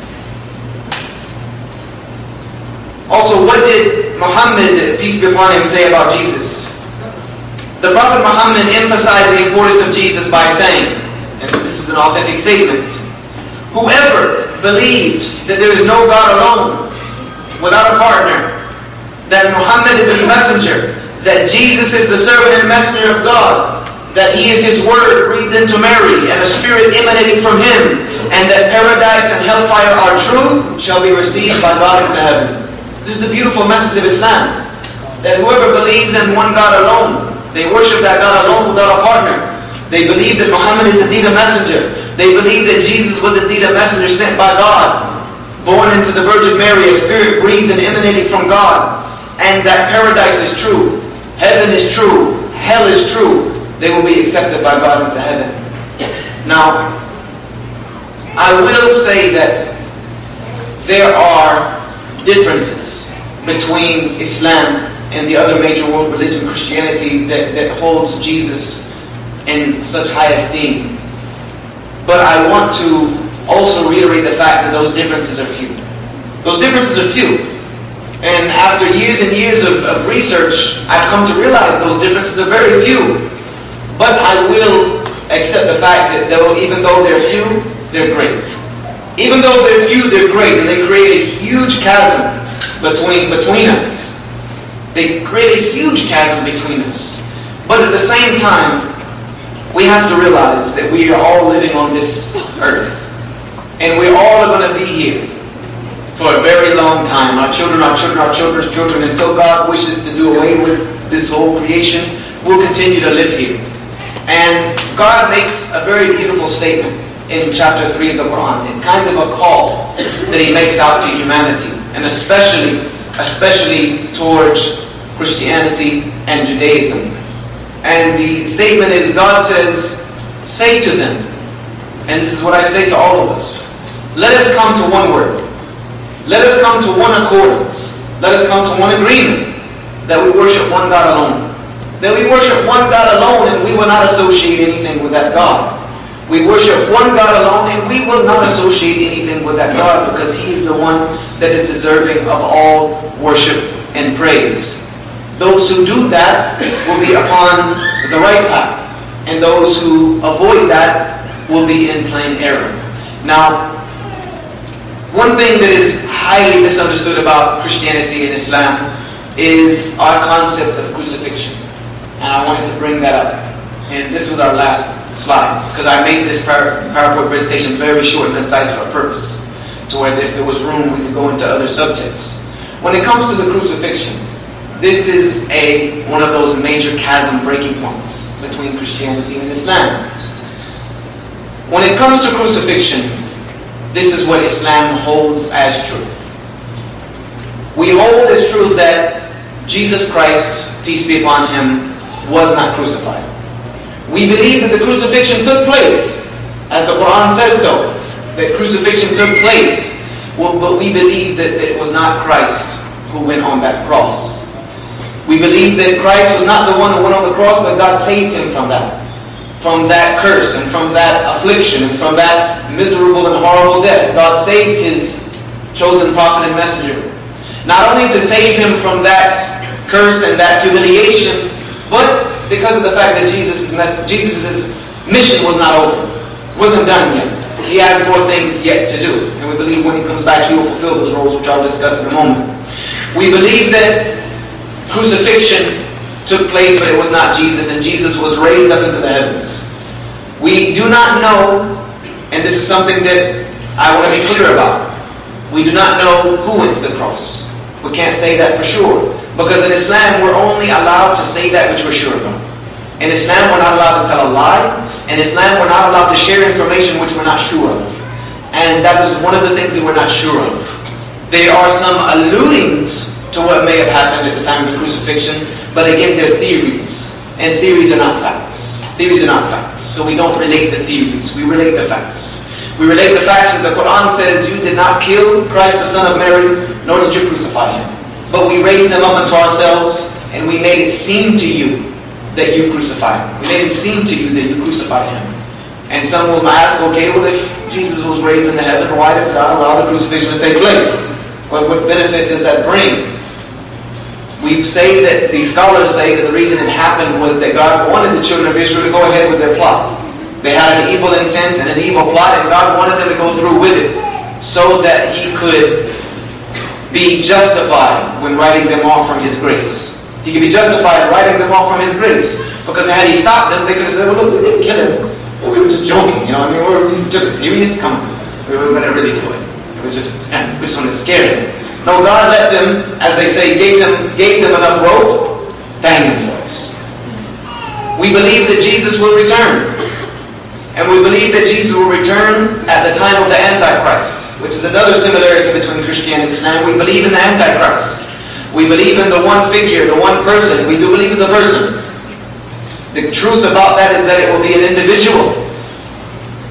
Also, what did Muhammad, peace be upon him, say about Jesus? The Prophet Muhammad emphasized the importance of Jesus by saying, and this is an authentic statement, whoever believes that there is no God alone, without a partner, that Muhammad is his messenger, that Jesus is the servant and messenger of God, that he is his word breathed into Mary, and a spirit emanating from him, and that paradise and hellfire are true, shall be received by God into heaven. This is the beautiful message of Islam, that whoever believes in one God alone, they worship that God alone without a partner. They believe that Muhammad is indeed a messenger. They believe that Jesus was indeed a messenger sent by God, born into the Virgin Mary, a spirit breathed and emanating from God, and that paradise is true, heaven is true, hell is true. They will be accepted by God into heaven. Now, I will say that there are differences between Islam and the other major world religion, Christianity, that holds Jesus in such high esteem. But I want to also reiterate the fact that those differences are few. Those differences are few. And after years and years of research, I've come to realize those differences are very few. But I will accept the fact that even though they're few, they're great. Even though they're few, they're great. And they create a huge chasm between us. They create a huge chasm between us. But at the same time, we have to realize that we are all living on this earth. And we're all going to be here for a very long time. Our children, our children, our children's children, until God wishes to do away with this whole creation, we'll continue to live here. And God makes a very beautiful statement in chapter 3 of the Quran. It's kind of a call that He makes out to humanity, and especially towards Christianity and Judaism. And the statement is, God says, say to them, and this is what I say to all of us, let us come to one word. Let us come to one accordance. Let us come to one agreement that we worship one God alone. That we worship one God alone, and we will not associate anything with that God. We worship one God alone, and we will not associate anything with that God, because He is the one that is deserving of all worship and praise. Those who do that will be upon the right path, and those who avoid that will be in plain error. Now, one thing that is highly misunderstood about Christianity and Islam is our concept of crucifixion. And I wanted to bring that up. And this was our last slide, because I made this PowerPoint presentation very short and concise for a purpose, to where if there was room we could go into other subjects. When it comes to the crucifixion, this is one of those major chasm breaking points between Christianity and Islam. When it comes to crucifixion, this is what Islam holds as truth. We hold as truth that Jesus Christ, peace be upon Him, was not crucified. We believe that the crucifixion took place, as the Quran says so, that crucifixion took place, but we believe that it was not Christ who went on that cross. We believe that Christ was not the one who went on the cross, but God saved Him from that curse, and from that affliction, and from that miserable and horrible death. God saved His chosen prophet and messenger. Not only to save him from that curse and that humiliation, but because of the fact that Jesus' mission was not over. Wasn't done yet. He has more things yet to do. And we believe when He comes back, He will fulfill those roles, which I'll discuss in a moment. We believe that crucifixion took place, but it was not Jesus, and Jesus was raised up into the heavens. We do not know, and this is something that I want to be clear about, we do not know who went to the cross. We can't say that for sure, because in Islam we're only allowed to say that which we're sure about. In Islam we're not allowed to tell a lie. In Islam we're not allowed to share information which we're not sure of. And that was one of the things that we're not sure of. There are some alludings to what may have happened at the time of the crucifixion, but again, they're theories. And theories are not facts. Theories are not facts. So we don't relate the theories. We relate the facts. We relate the facts that the Quran says, you did not kill Christ the Son of Mary, nor did you crucify Him. But we raised Him up unto ourselves, and we made it seem to you that you crucified Him. We made it seem to you that you crucified Him. And some will ask, okay, well, if Jesus was raised into heaven, why did God allow the crucifixion to take place? What benefit does that bring? We say that, the scholars say that the reason it happened was that God wanted the children of Israel to go ahead with their plot. They had an evil intent and an evil plot, and God wanted them to go through with it so that He could be justified when writing them off from His grace. He could be justified writing them off from His grace. Because had He stopped them, they could have said, well, look, we didn't kill Him. Well, we were just joking, you know what I mean? We took it serious. Come on. We were going to really do it. It was just, we just wanted to scare Him. No, God let them, as they say, gave them enough rope to hang themselves. We believe that Jesus will return. And we believe that Jesus will return at the time of the Antichrist, which is another similarity between Christianity and Islam. We believe in the Antichrist. We believe in the one figure, the one person. We do believe as a person. The truth about that is that it will be an individual.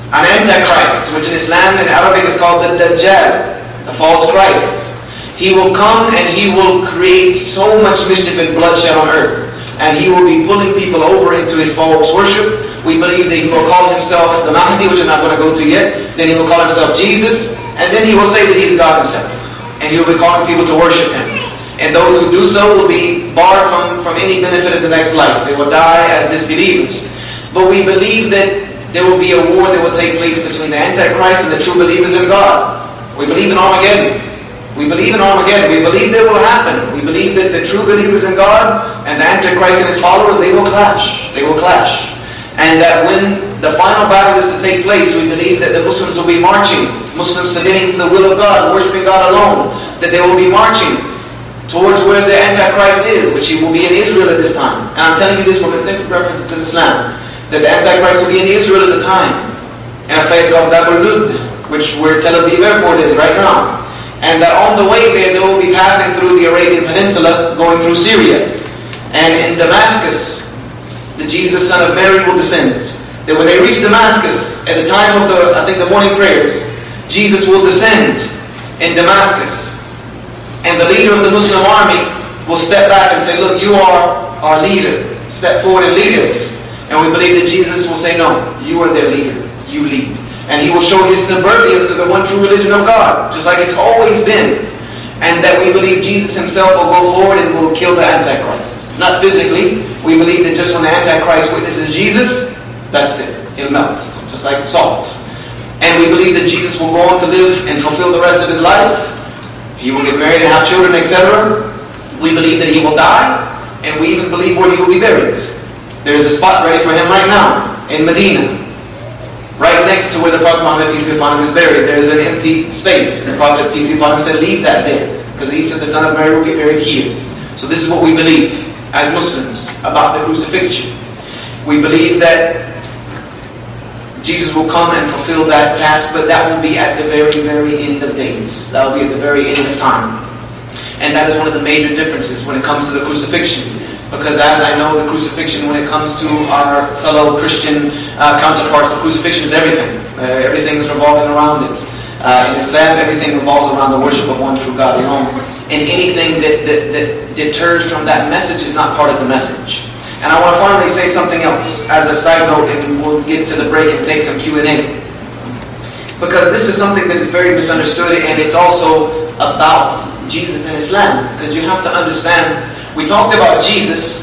an antichrist, which in Islam in Arabic is called the Dajjal, the false Christ. He will come and he will create so much mischief and bloodshed on earth. And he will be pulling people over into his false worship. We believe that he will call himself the Mahdi, which I'm not going to go to yet. Then he will call himself Jesus. And then he will say that he is God himself. And he will be calling people to worship him. And those who do so will be barred from any benefit of the next life. They will die as disbelievers. But we believe that there will be a war that will take place between the Antichrist and the true believers in God. We believe in Armageddon. We believe in Armageddon. We believe that will happen. We believe that the true believers in God and the Antichrist and his followers, they will clash. They will clash. And that when the final battle is to take place, we believe that the Muslims will be marching. Muslims submitting to the will of God, worshiping God alone. That they will be marching towards where the Antichrist is, which he will be in Israel at this time. And I'm telling you this from authentic reference to Islam. That the Antichrist will be in Israel at the time. In a place called Babul Lud, which where Tel Aviv airport is right now. And that on the way there, they will be passing through the Arabian Peninsula, going through Syria. And in Damascus, the Jesus son of Mary will descend. That when they reach Damascus, at the time of the morning prayers, Jesus will descend in Damascus. And the leader of the Muslim army will step back and say, look, you are our leader. Step forward and lead us. And we believe that Jesus will say, no, you are their leader. You lead. And he will show his subservience to the one true religion of God, just like it's always been. And that we believe Jesus himself will go forward and will kill the Antichrist. Not physically. We believe that just when the Antichrist witnesses Jesus, that's it. It'll melt, just like salt. And we believe that Jesus will go on to live and fulfill the rest of his life. He will get married and have children, etc. We believe that he will die. And we even believe where he will be buried. There is a spot ready for him right now in Medina. Right next to where the Prophet Muhammad, peace be upon him, is buried, there is an empty space. And the Prophet, peace be upon him, said, leave that there. Because he said the son of Mary will get buried here. So this is what we believe as Muslims about the crucifixion. We believe that Jesus will come and fulfill that task, but that will be at the very, very end of days. That will be at the very end of time. And that is one of the major differences when it comes to the crucifixion. Because as I know, the crucifixion, when it comes to our fellow Christian counterparts, the crucifixion is everything. Everything is revolving around it. In Islam, everything revolves around the worship of one true God alone. And anything that deters from that message is not part of the message. And I want to finally say something else as a side note, and we'll get to the break and take some Q&A. Because this is something that is very misunderstood, and it's also about Jesus and Islam. Because you have to understand, we talked about Jesus,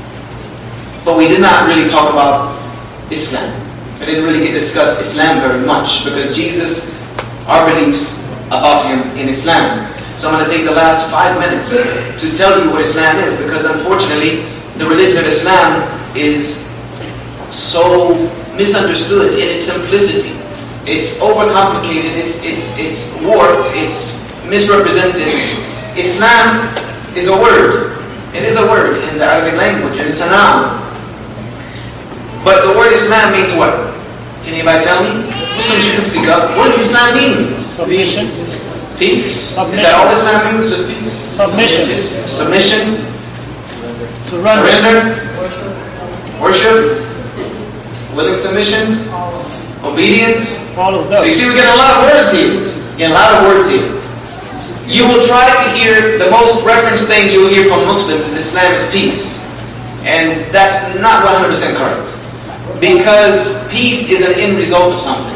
but we did not really talk about Islam. We didn't really get to discuss Islam very much, because Jesus, our beliefs about him in Islam. So I'm going to take the last 5 minutes to tell you what Islam is, because unfortunately, the religion of Islam is so misunderstood in its simplicity. It's overcomplicated, it's warped, it's misrepresented. Islam is a word. It is a word in the Arabic language, and it's a noun. But the word Islam means what? Can anybody tell me? Muslims, you can speak up. What does Islam mean? Submission. Peace. Submission. Is that all Islam means? Just peace? Submission. Submission. Surrender. Worship. Willing submission. Obedience. Follow So you see, we get a lot of words here. You will try to hear, the most referenced thing you'll hear from Muslims is Islam is peace. And that's not 100% correct. Because peace is an end result of something.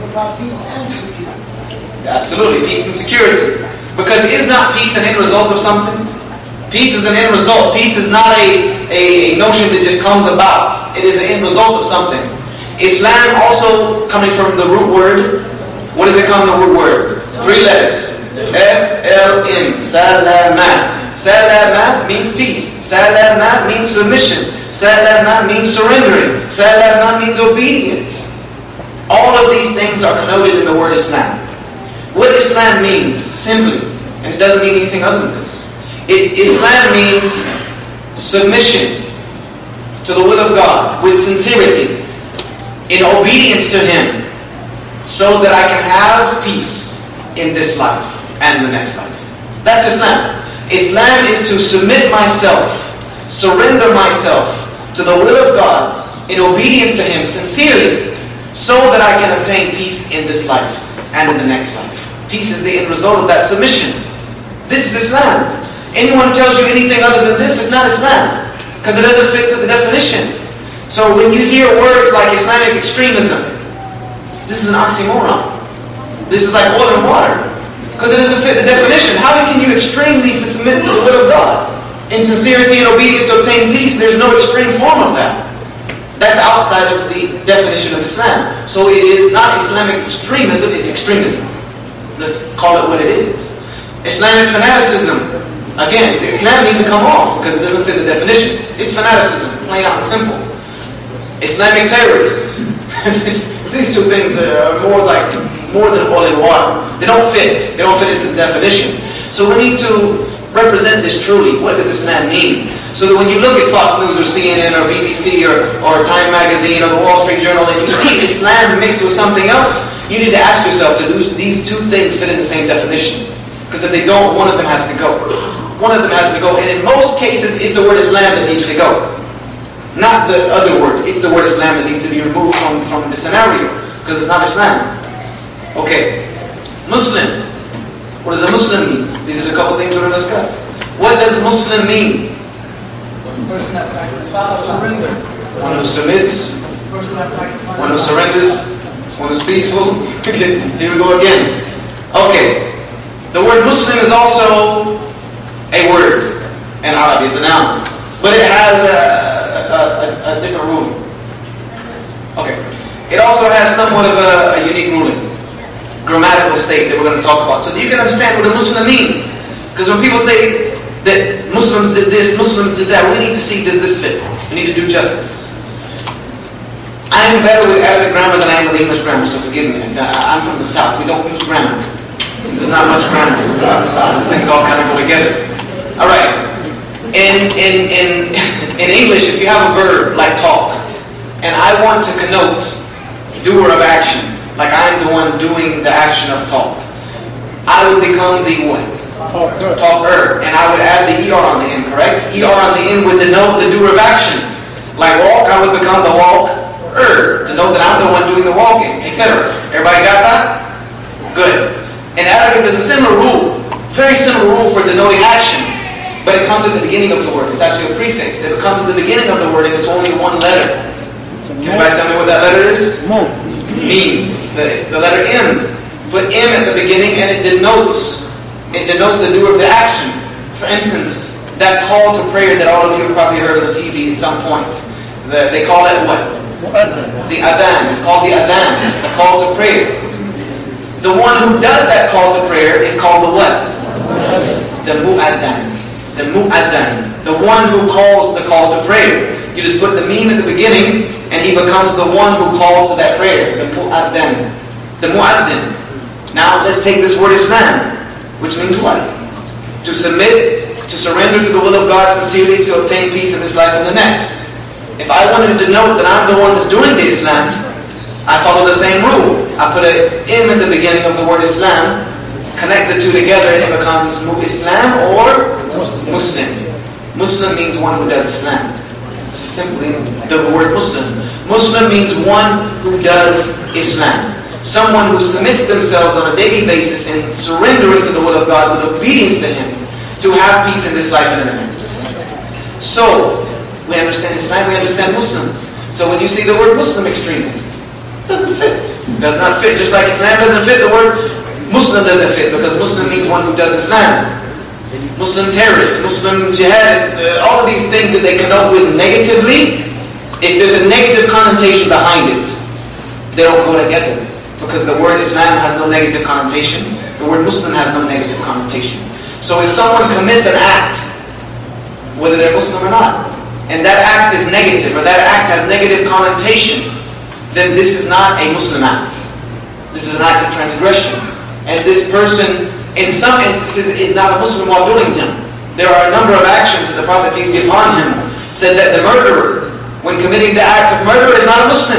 Absolutely, peace and security. Because is not peace an end result of something? Peace is an end result. Peace is not a notion that just comes about. It is an end result of something. Islam also coming from the root word. What does it come from the root word? 3 letters. S-L-M. Salamat. Salamat means peace. Salamat means submission. Salamat means surrendering. Salamat means obedience. All of these things are connoted in the word Islam. What Islam means, simply, and it doesn't mean anything other than this. Islam means submission to the will of God with sincerity, in obedience to Him, so that I can have peace in this life and the next life. That's Islam. Islam is to submit myself, surrender myself to the will of God in obedience to Him sincerely, so that I can obtain peace in this life and in the next life. Peace is the end result of that submission. This is Islam. Anyone who tells you anything other than this is not Islam, because it doesn't fit to the definition. So when you hear words like Islamic extremism, this is an oxymoron. This is like oil and water, because it doesn't fit the definition. How can you extremely submit to the will of God? In sincerity and obedience to obtain peace, there's no extreme form of that. That's outside of the definition of Islam. So it is not Islamic extremism, it's extremism. Let's call it what it is. Islamic fanaticism. Again, Islam needs to come off because it doesn't fit the definition. It's fanaticism, plain out and simple. Islamic terrorists. These two things are more than oil and water. They don't fit. They don't fit into the definition. So we need to represent this truly. What does Islam mean? So that when you look at Fox News or CNN or BBC or Time Magazine or the Wall Street Journal and you see Islam mixed with something else, you need to ask yourself, do these two things fit in the same definition? Because if they don't, one of them has to go. One of them has to go. And in most cases, it's the word Islam that needs to go. Not the other word. It's the word Islam that needs to be removed from the scenario. Because it's not Islam. Okay. Muslim. What does a Muslim mean? These are the couple things we're going to discuss. What does Muslim mean? One who submits. One who surrenders. One who's peaceful. Here we go again. Okay. The word Muslim is also a word. And Arabic is a noun. But it has a different ruling. Okay. It also has somewhat of a unique ruling. Grammatical state that we're going to talk about. So that you can understand what a Muslim means. Because when people say that Muslims did this, Muslims did that, we need to see, does this fit? We need to do justice. I am better with Arabic grammar than I am with English grammar, so forgive me. I'm from the South. We don't use grammar. There's not much grammar. Things all kind of go together. All right. In English, if you have a verb like talk, and I want to connote doer of action, like I'm the one doing the action of talk, I would become the what? Talker. And I would add the ER on the end, correct? ER on the end would denote the doer of action. Like walk, I would become the walker, denote that I'm the one doing the walking, etc. Everybody got that? Good. In Arabic, there's a similar rule, very similar rule for denoting action, but it comes at the beginning of the word. It's actually a prefix. It comes at the beginning of the word and it's only one letter. Can anybody tell me what that letter is? Mim. It's the letter M. Put M at the beginning and it denotes the doer of the action. For instance, that call to prayer that all of you have probably heard on the TV at some point. They call it what? The adhan. It's called the adhan, the call to prayer. The one who does that call to prayer is called the what? The mu'adhan. The mu'adhan. The one who calls the call to prayer. You just put the meme at the beginning and he becomes the one who calls to that prayer. The mu'adhan. The mu'adhan. Now let's take this word Islam, which means what? To submit, to surrender to the will of God sincerely to obtain peace in this life and the next. If I wanted to denote that I'm the one that's doing the Islam, I follow the same rule. I put an M at the beginning of the word Islam, connect the two together and it becomes Islam or Muslim. Muslim means one who does Islam. Simply the word Muslim. Muslim means one who does Islam. Someone who submits themselves on a daily basis and surrendering to the will of God with obedience to Him to have peace in this life and in the next. So, we understand Islam, we understand Muslims. So when you see the word Muslim extremist, doesn't fit. Does not fit. Just like Islam doesn't fit, the word Muslim doesn't fit because Muslim means one who does Islam. Muslim terrorists, Muslim jihadists, all of these things that they connote with negatively, if there's a negative connotation behind it, they don't go together. Because the word Islam has no negative connotation, the word Muslim has no negative connotation. So if someone commits an act, whether they're Muslim or not, and that act is negative, or that act has negative connotation, then this is not a Muslim act. This is an act of transgression. And this person, in some instances, is not a Muslim while doing them. There are a number of actions that the Prophet, peace be upon him, said that the murderer, when committing the act of murder, is not a Muslim.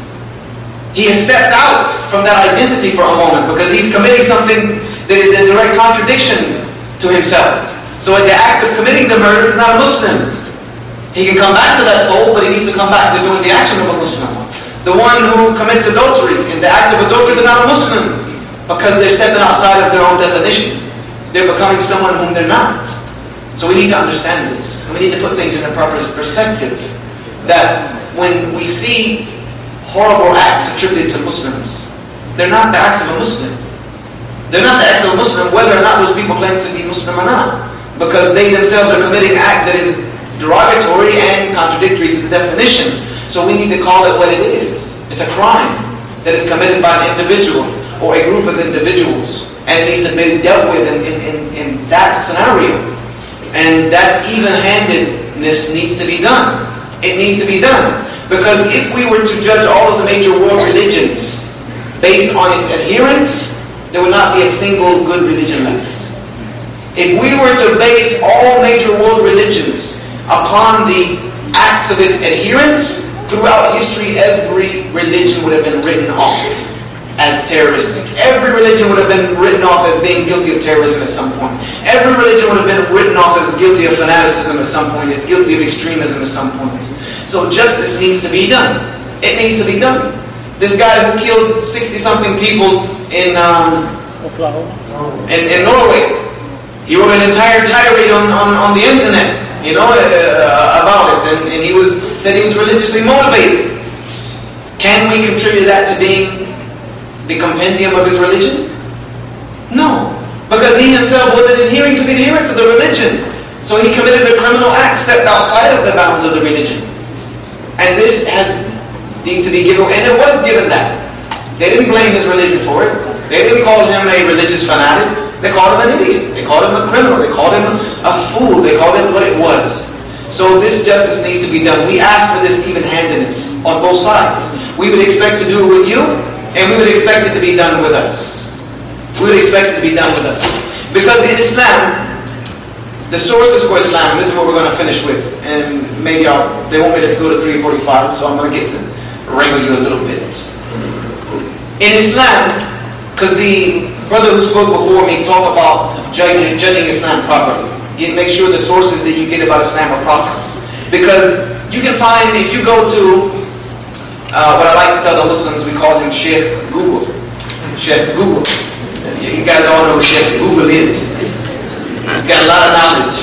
He has stepped out from that identity for a moment because he's committing something that is in direct contradiction to himself. So the act of committing the murder is not a Muslim. He can come back to that fold, but he needs to come back to doing the action of a Muslim. The one who commits adultery in the act of adultery, they're not a Muslim because they're stepping outside of their own definition. They're becoming someone whom they're not. So we need to understand this. We need to put things in a proper perspective. That when we see horrible acts attributed to Muslims, they're not the acts of a Muslim. They're not the acts of a Muslim whether or not those people claim to be Muslim or not. Because they themselves are committing an act that is derogatory and contradictory to the definition. So we need to call it what it is. It's a crime that is committed by an individual or a group of individuals. And it needs to be dealt with in that scenario. And that even-handedness needs to be done. It needs to be done. Because if we were to judge all of the major world religions based on its adherence, there would not be a single good religion left. If we were to base all major world religions upon the acts of its adherents, throughout history, every religion would have been written off as terroristic. Every religion would have been written off as being guilty of terrorism at some point. Every religion would have been written off as guilty of fanaticism at some point, as guilty of extremism at some point. So justice needs to be done. It needs to be done. This guy who killed 60-something people in Norway, he wrote an entire tirade on the internet, about it, and he said he was religiously motivated. Can we contribute that to being the compendium of his religion? No, because he himself wasn't adhering to the adherents of the religion. So he committed a criminal act, stepped outside of the bounds of the religion. And this needs to be given, and it was given that. They didn't blame his religion for it. They didn't call him a religious fanatic. They called him an idiot. They called him a criminal. They called him a fool. They called him what it was. So this justice needs to be done. We ask for this even-handedness on both sides. We would expect to do it with you, and we would expect it to be done with us. We would expect it to be done with us. Because in Islam, the sources for Islam, this is what we're going to finish with, and maybe they want me to go to 3:45, so I'm going to get to wrangle you a little bit. In Islam, because the brother who spoke before me talked about judging Islam properly. You make sure the sources that you get about Islam are proper. Because you can find, if you go to, what I like to tell the Muslims, we call him Sheikh Google. Sheikh Google. You guys all know who Sheikh Google is. He's got a lot of knowledge.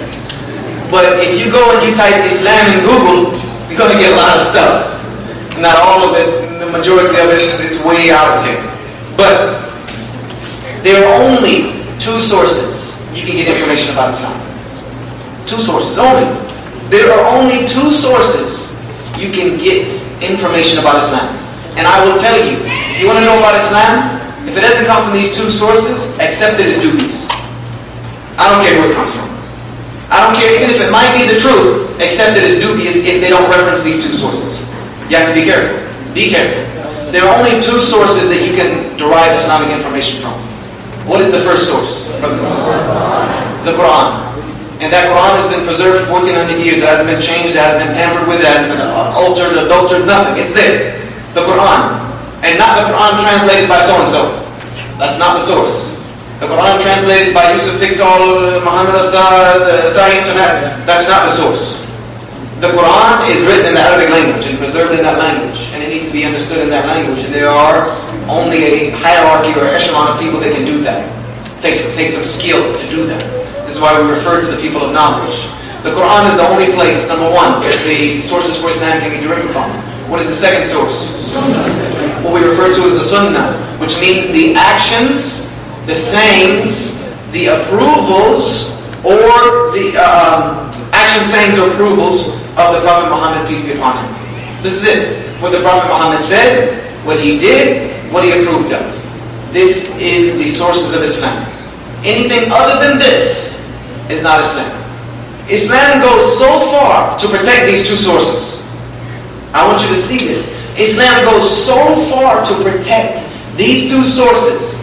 But if you go and you type Islam in Google, you're going to get a lot of stuff. Not all of it, the majority of it, it's way out there. But there are only two sources you can get information about Islam. Two sources only. There are only two sources you can get information about Islam. And I will tell you, if you want to know about Islam, if it doesn't come from these two sources, accept it as dubious. I don't care where it comes from. I don't care, even if it might be the truth, accept it as dubious if they don't reference these two sources. You have to be careful. Be careful. There are only two sources that you can derive Islamic information from. What is the first source, brothers and sisters? The Quran. And that Quran has been preserved for 1400 years. It hasn't been changed, it hasn't been tampered with, it hasn't been altered, adulterated, nothing. It's there. The Quran. And not the Quran translated by so-and-so. That's not the source. The Quran translated by Yusuf Pickthall, Muhammad Assad, Sahih Internet. That's not the source. The Quran is written in the Arabic language and preserved in that language, and it needs to be understood in that language. And there are only a hierarchy or echelon of people that can do that. It takes some skill to do that. This is why we refer to the people of knowledge. The Quran is the only place, number one, that the sources for Islam can be derived from. What is the second source? What we refer to as the Sunnah, which means the actions, the sayings, the approvals, or the action, sayings, or approvals of the Prophet Muhammad, peace be upon him. This is it. What the Prophet Muhammad said, what he did, what he approved of. This is the sources of Islam. Anything other than this is not Islam. Islam goes so far to protect these two sources. I want you to see this. Islam goes so far to protect these two sources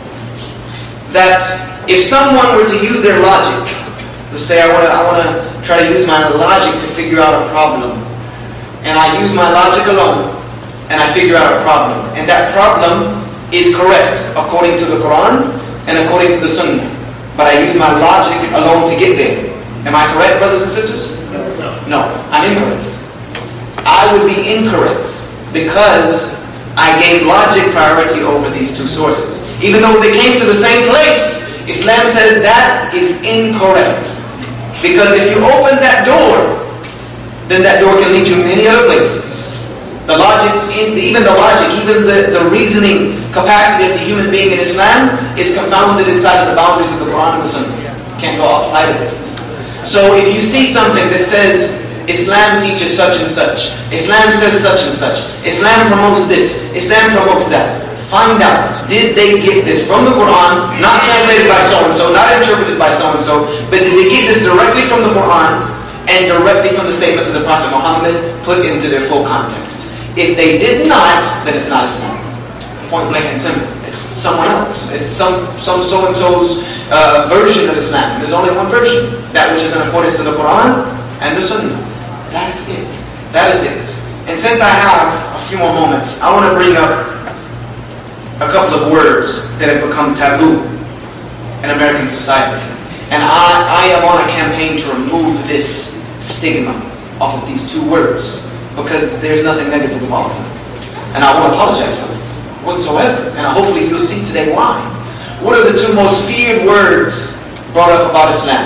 that if someone were to use their logic, let's say I want to try to use my logic to figure out a problem, and I use my logic alone, and I figure out a problem, and that problem is correct according to the Quran and according to the Sunnah, but I use my logic alone to get there. Am I correct, brothers and sisters? No, I'm incorrect. I would be incorrect because I gave logic priority over these two sources. Even though they came to the same place, Islam says that is incorrect. Because if you open that door, then that door can lead you many other places. The logic, even the reasoning capacity of the human being in Islam is confounded inside of the boundaries of the Quran and the Sunnah. Can't go outside of it. So if you see something that says Islam teaches such and such, Islam says such and such, Islam promotes this, Islam promotes that, find out, did they get this from the Quran, not translated by so-and-so, not interpreted by so-and-so, but did they get this directly from the Quran and directly from the statements of the Prophet Muhammad put into their full context? If they did not, then it's not Islam. Point blank and simple. It's someone else. It's some so-and-so's version of Islam. There's only one version. That which is in accordance to the Quran and the Sunnah. That is it. That is it. And since I have a few more moments, I want to bring up a couple of words that have become taboo in American society. And I am on a campaign to remove this stigma off of these two words, because there's nothing negative about them. And I won't apologize for them whatsoever. And hopefully you'll see today why. What are the two most feared words brought up about Islam?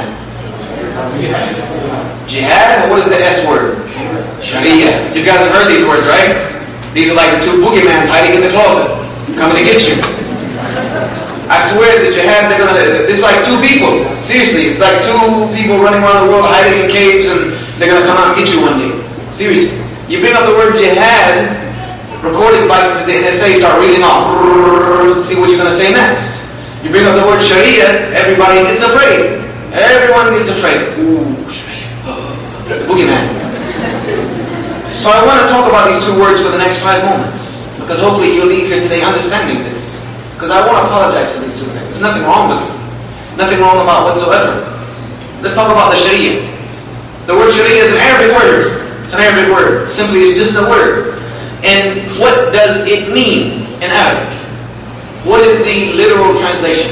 Jihad, and what is the S word? Sharia. You guys have heard these words, right? These are like the two boogeymans hiding in the closet, coming to get you. I swear the jihad, it's like two people. Seriously, it's like two people running around the world hiding in caves, and they're going to come out and get you one day. Seriously. You bring up the word jihad, recording devices at the NSA start reading off. See what you're going to say next. You bring up the word Sharia, everybody gets afraid. Everyone gets afraid. Ooh, Sharia. Boogeyman. So I want to talk about these two words for the next 5 moments, because hopefully you'll leave here today understanding this. Because I want to apologize for these two things. There's nothing wrong with it. Nothing wrong about whatsoever. Let's talk about the Sharia. The word Sharia is an Arabic word. It's an Arabic word. Simply, it's just a word. And what does it mean in Arabic? What is the literal translation?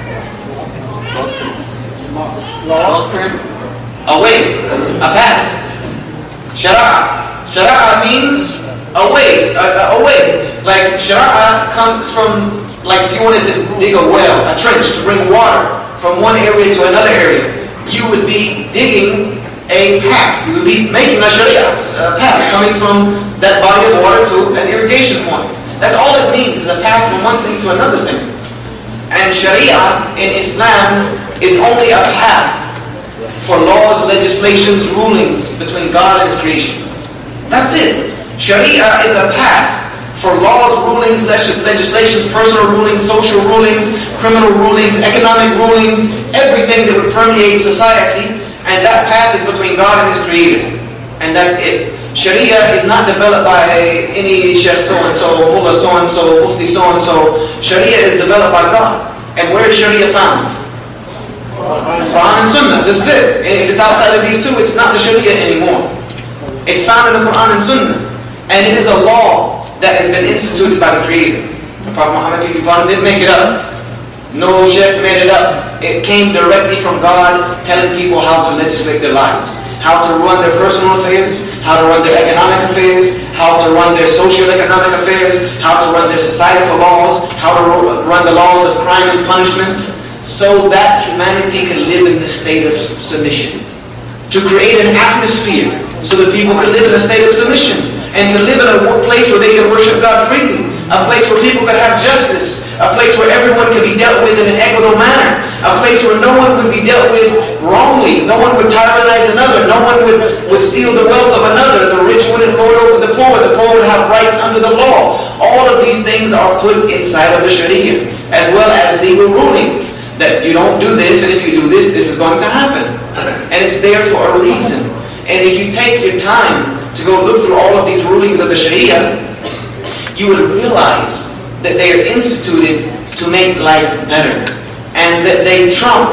A way, a path. Shara'a. Shara'a means a way. Like Shara'a comes from, like if you wanted to dig a well, a trench to bring water from one area to another area, you would be digging a path. You would be making a Sharia path coming from that body of water to an irrigation point. That's all it means, is a path from one thing to another thing. And Sharia in Islam is only a path for laws, legislations, rulings between God and His creation. That's it. Sharia is a path for laws, rulings, legislations, personal rulings, social rulings, criminal rulings, economic rulings, everything that would permeate society. And that path is between God and His Creator. And that's it. Sharia is not developed by any Sheikh so-and-so, Mullah so-and-so, Mufti so-and-so. Sharia is developed by God. And where is Sharia found? Quran and Sunnah. This is it. And if it's outside of these two, it's not the Sharia anymore. It's found in the Quran and Sunnah. And it is a law that has been instituted by the Creator. The Prophet Muhammad didn't make it up. No chef made it up. It came directly from God, telling people how to legislate their lives, how to run their personal affairs, how to run their economic affairs, how to run their socio-economic affairs, how to run their societal laws, how to run the laws of crime and punishment, so that humanity can live in the state of submission. To create an atmosphere so that people can live in a state of submission and can live in a place where they can worship God freely, a place where people can have justice, a place where everyone can be dealt with in an equitable manner, a place where no one would be dealt with wrongly, no one would tyrannize another, no one would steal the wealth of another, the rich wouldn't lord over the poor would have rights under the law. All of these things are put inside of the Sharia, as well as legal rulings, that you don't do this, and if you do this, this is going to happen. And it's there for a reason. And if you take your time to go look through all of these rulings of the Sharia, you would realize that they are instituted to make life better, and that they trump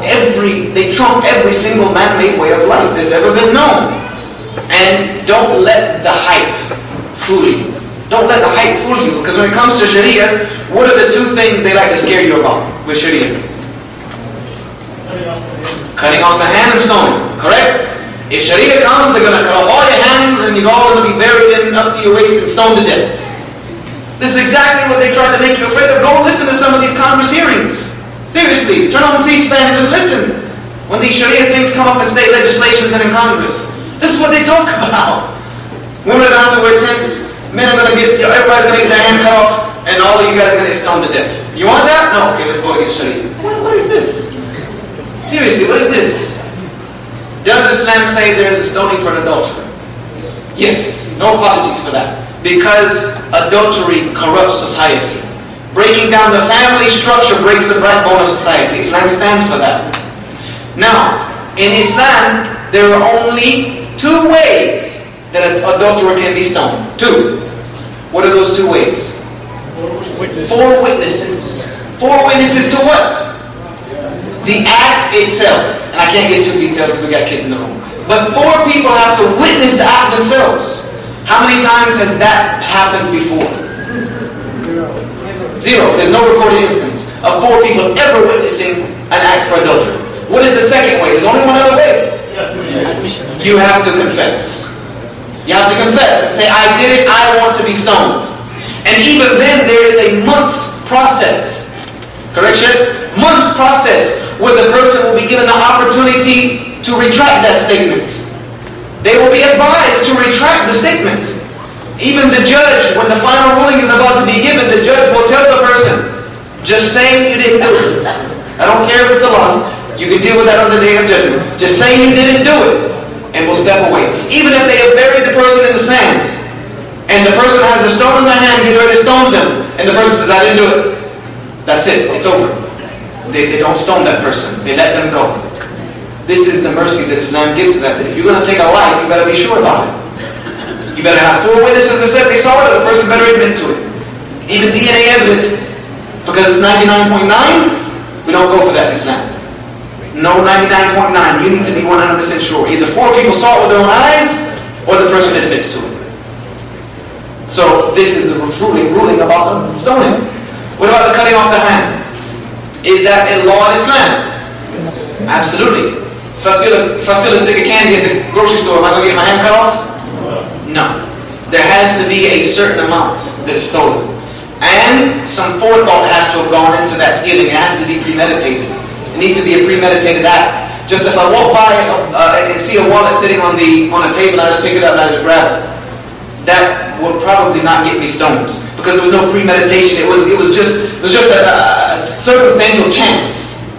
every single man-made way of life that's ever been known. And don't let the hype fool you. Don't let the hype fool you, because when it comes to Sharia, what are the two things they like to scare you about with Sharia? Cutting off the hand and stoning, correct? If Sharia comes, they're going to cut off all your hands and you're all going to be buried in up to your waist and stoned to death. This is exactly what they tried to make you afraid of. Go listen to some of these Congress hearings. Seriously, turn on the C-SPAN and just listen. When these Sharia things come up in state legislations and in Congress, this is what they talk about. Women are going to have to wear tents. Men are going to get, everybody's going to get their hand cut off, and all of you guys are going to get stoned to death. You want that? No, okay, let's go against Sharia. What is this? Seriously, what is this? Does Islam say there is a stoning for an adulterer? Yes, no apologies for that. Because adultery corrupts society. Breaking down the family structure breaks the backbone of society. Islam stands for that. Now, in Islam, there are only 2 ways that an adulterer can be stoned. 2. What are those 2 ways? 4 witnesses. 4 witnesses to what? The act itself. And I can't get too detailed because we got kids in the room. But 4 people have to witness the act themselves. How many times has that happened before? 0. There's no recorded instance of 4 people ever witnessing an act for adultery. What is the second way? There's only one other way. You have to confess. You have to confess and say, I did it, I want to be stoned. And even then, there is a month's process. Correction? Month's process where the person will be given the opportunity to retract that statement. They will be advised to retract the statement. Even the judge, when the final ruling is about to be given, the judge will tell the person, just say you didn't do it. I don't care if it's a lie. You can deal with that on the day of judgment. Just say you didn't do it, and we'll step away. Even if they have buried the person in the sand, and the person has a stone in their hand, getting ready to stone them, and the person says, I didn't do it. That's it. It's over. They don't stone that person. They let them go. This is the mercy that Islam gives to that if you're going to take a life, you better be sure about it. You better have 4 witnesses that said they saw it, or the person better admit to it. Even DNA evidence, because it's 99.9, we don't go for that in Islam. No 99.9. You need to be 100% sure. Either 4 people saw it with their own eyes, or the person admits to it. So this is the ruling about stoning. What about the cutting off the hand? Is that a law in Islam? Absolutely. If I steal a stick of candy at the grocery store, am I going to get my hand cut off? No. There has to be a certain amount that is stolen. And some forethought has to have gone into that stealing. It has to be premeditated. It needs to be a premeditated act. Just if I walk by and see a wallet sitting on a table, I just pick it up and I just grab it. That would probably not get me stoned because there was no premeditation. It was just a circumstantial chance.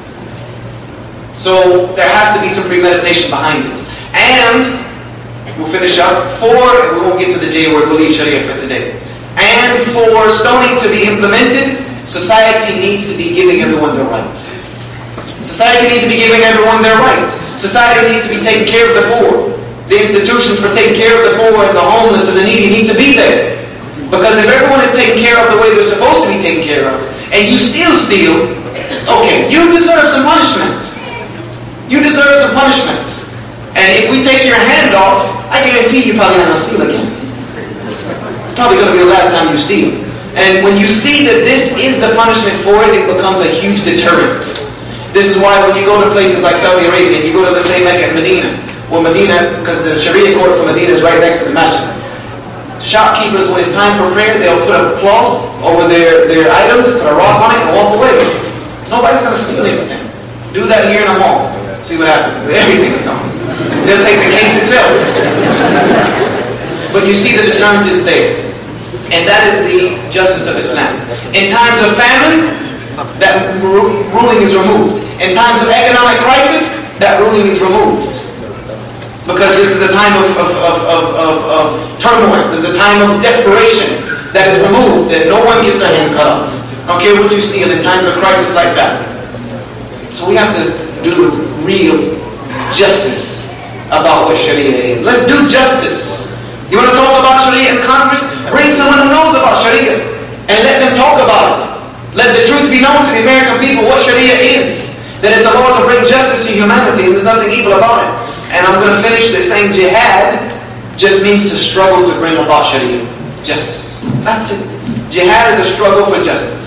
So there has to be some premeditation behind it. And we'll finish up. 4, we won't get to the J word. We'll leave Sharia for today. And for stoning to be implemented, society needs to be giving everyone their right. Society needs to be giving everyone their right. Society needs to be taking care of the poor. The institutions for taking care of the poor and the homeless and the needy need to be there. Because if everyone is taken care of the way they're supposed to be taken care of, and you still steal, okay, you deserve some punishment. You deserve some punishment. And if we take your hand off, I guarantee you probably not going to steal again. It's probably going to be the last time you steal. And when you see that this is the punishment for it, it becomes a huge deterrent. This is why when you go to places like Saudi Arabia, you go to the same Mecca and Medina, well, Medina, because the Sharia court for Medina is right next to the masjid. Shopkeepers, when it's time for prayer, they'll put a cloth over their items, put a rock on it, and walk away. Nobody's going to steal anything. Do that here in a mall. See what happens. Everything is gone. They'll take the case itself. But you see the deterrent is there. And that is the justice of Islam. In times of famine, that ruling is removed. In times of economic crisis, that ruling is removed. Because this is a time of turmoil. This is a time of desperation that is removed, that no one gets their hand cut off. I don't care what you steal in times of crisis like that. So we have to do real justice about what Sharia is. Let's do justice. You want to talk about Sharia in Congress? Bring someone who knows about Sharia and let them talk about it. Let the truth be known to the American people what Sharia is. That it's a law to bring justice to humanity and there's nothing evil about it. And I'm going to finish this saying jihad just means to struggle to bring about Sharia justice. That's it. Jihad is a struggle for justice.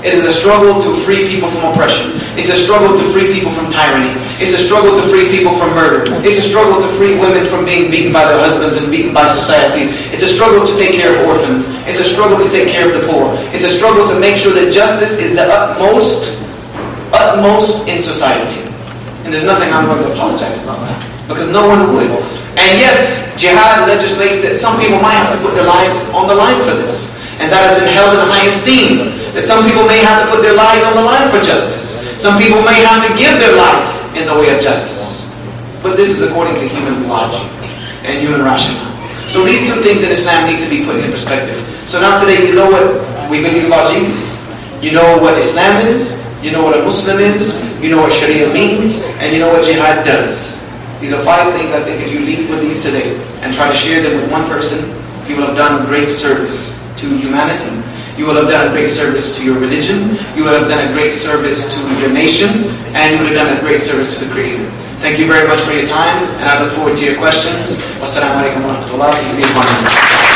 It is a struggle to free people from oppression. It's a struggle to free people from tyranny. It's a struggle to free people from murder. It's a struggle to free women from being beaten by their husbands and beaten by society. It's a struggle to take care of orphans. It's a struggle to take care of the poor. It's a struggle to make sure that justice is the utmost in society. And there's nothing I'm going to apologize about that, because no one would. And yes, jihad legislates that some people might have to put their lives on the line for this. And that is held in high esteem. That some people may have to put their lives on the line for justice. Some people may have to give their life in the way of justice. But this is according to human logic and human rationale. So these two things in Islam need to be put in perspective. So now today you know what we believe about Jesus. You know what Islam is. You know what a Muslim is. You know what Sharia means. And you know what jihad does. These are 5 things I think if you leave with these today and try to share them with one person, you will have done great service to humanity. You will have done a great service to your religion. You will have done a great service to your nation. And you will have done a great service to the Creator. Thank you very much for your time. And I look forward to your questions. Wassalamu alaikum wa rahmatullah. Peace be upon you.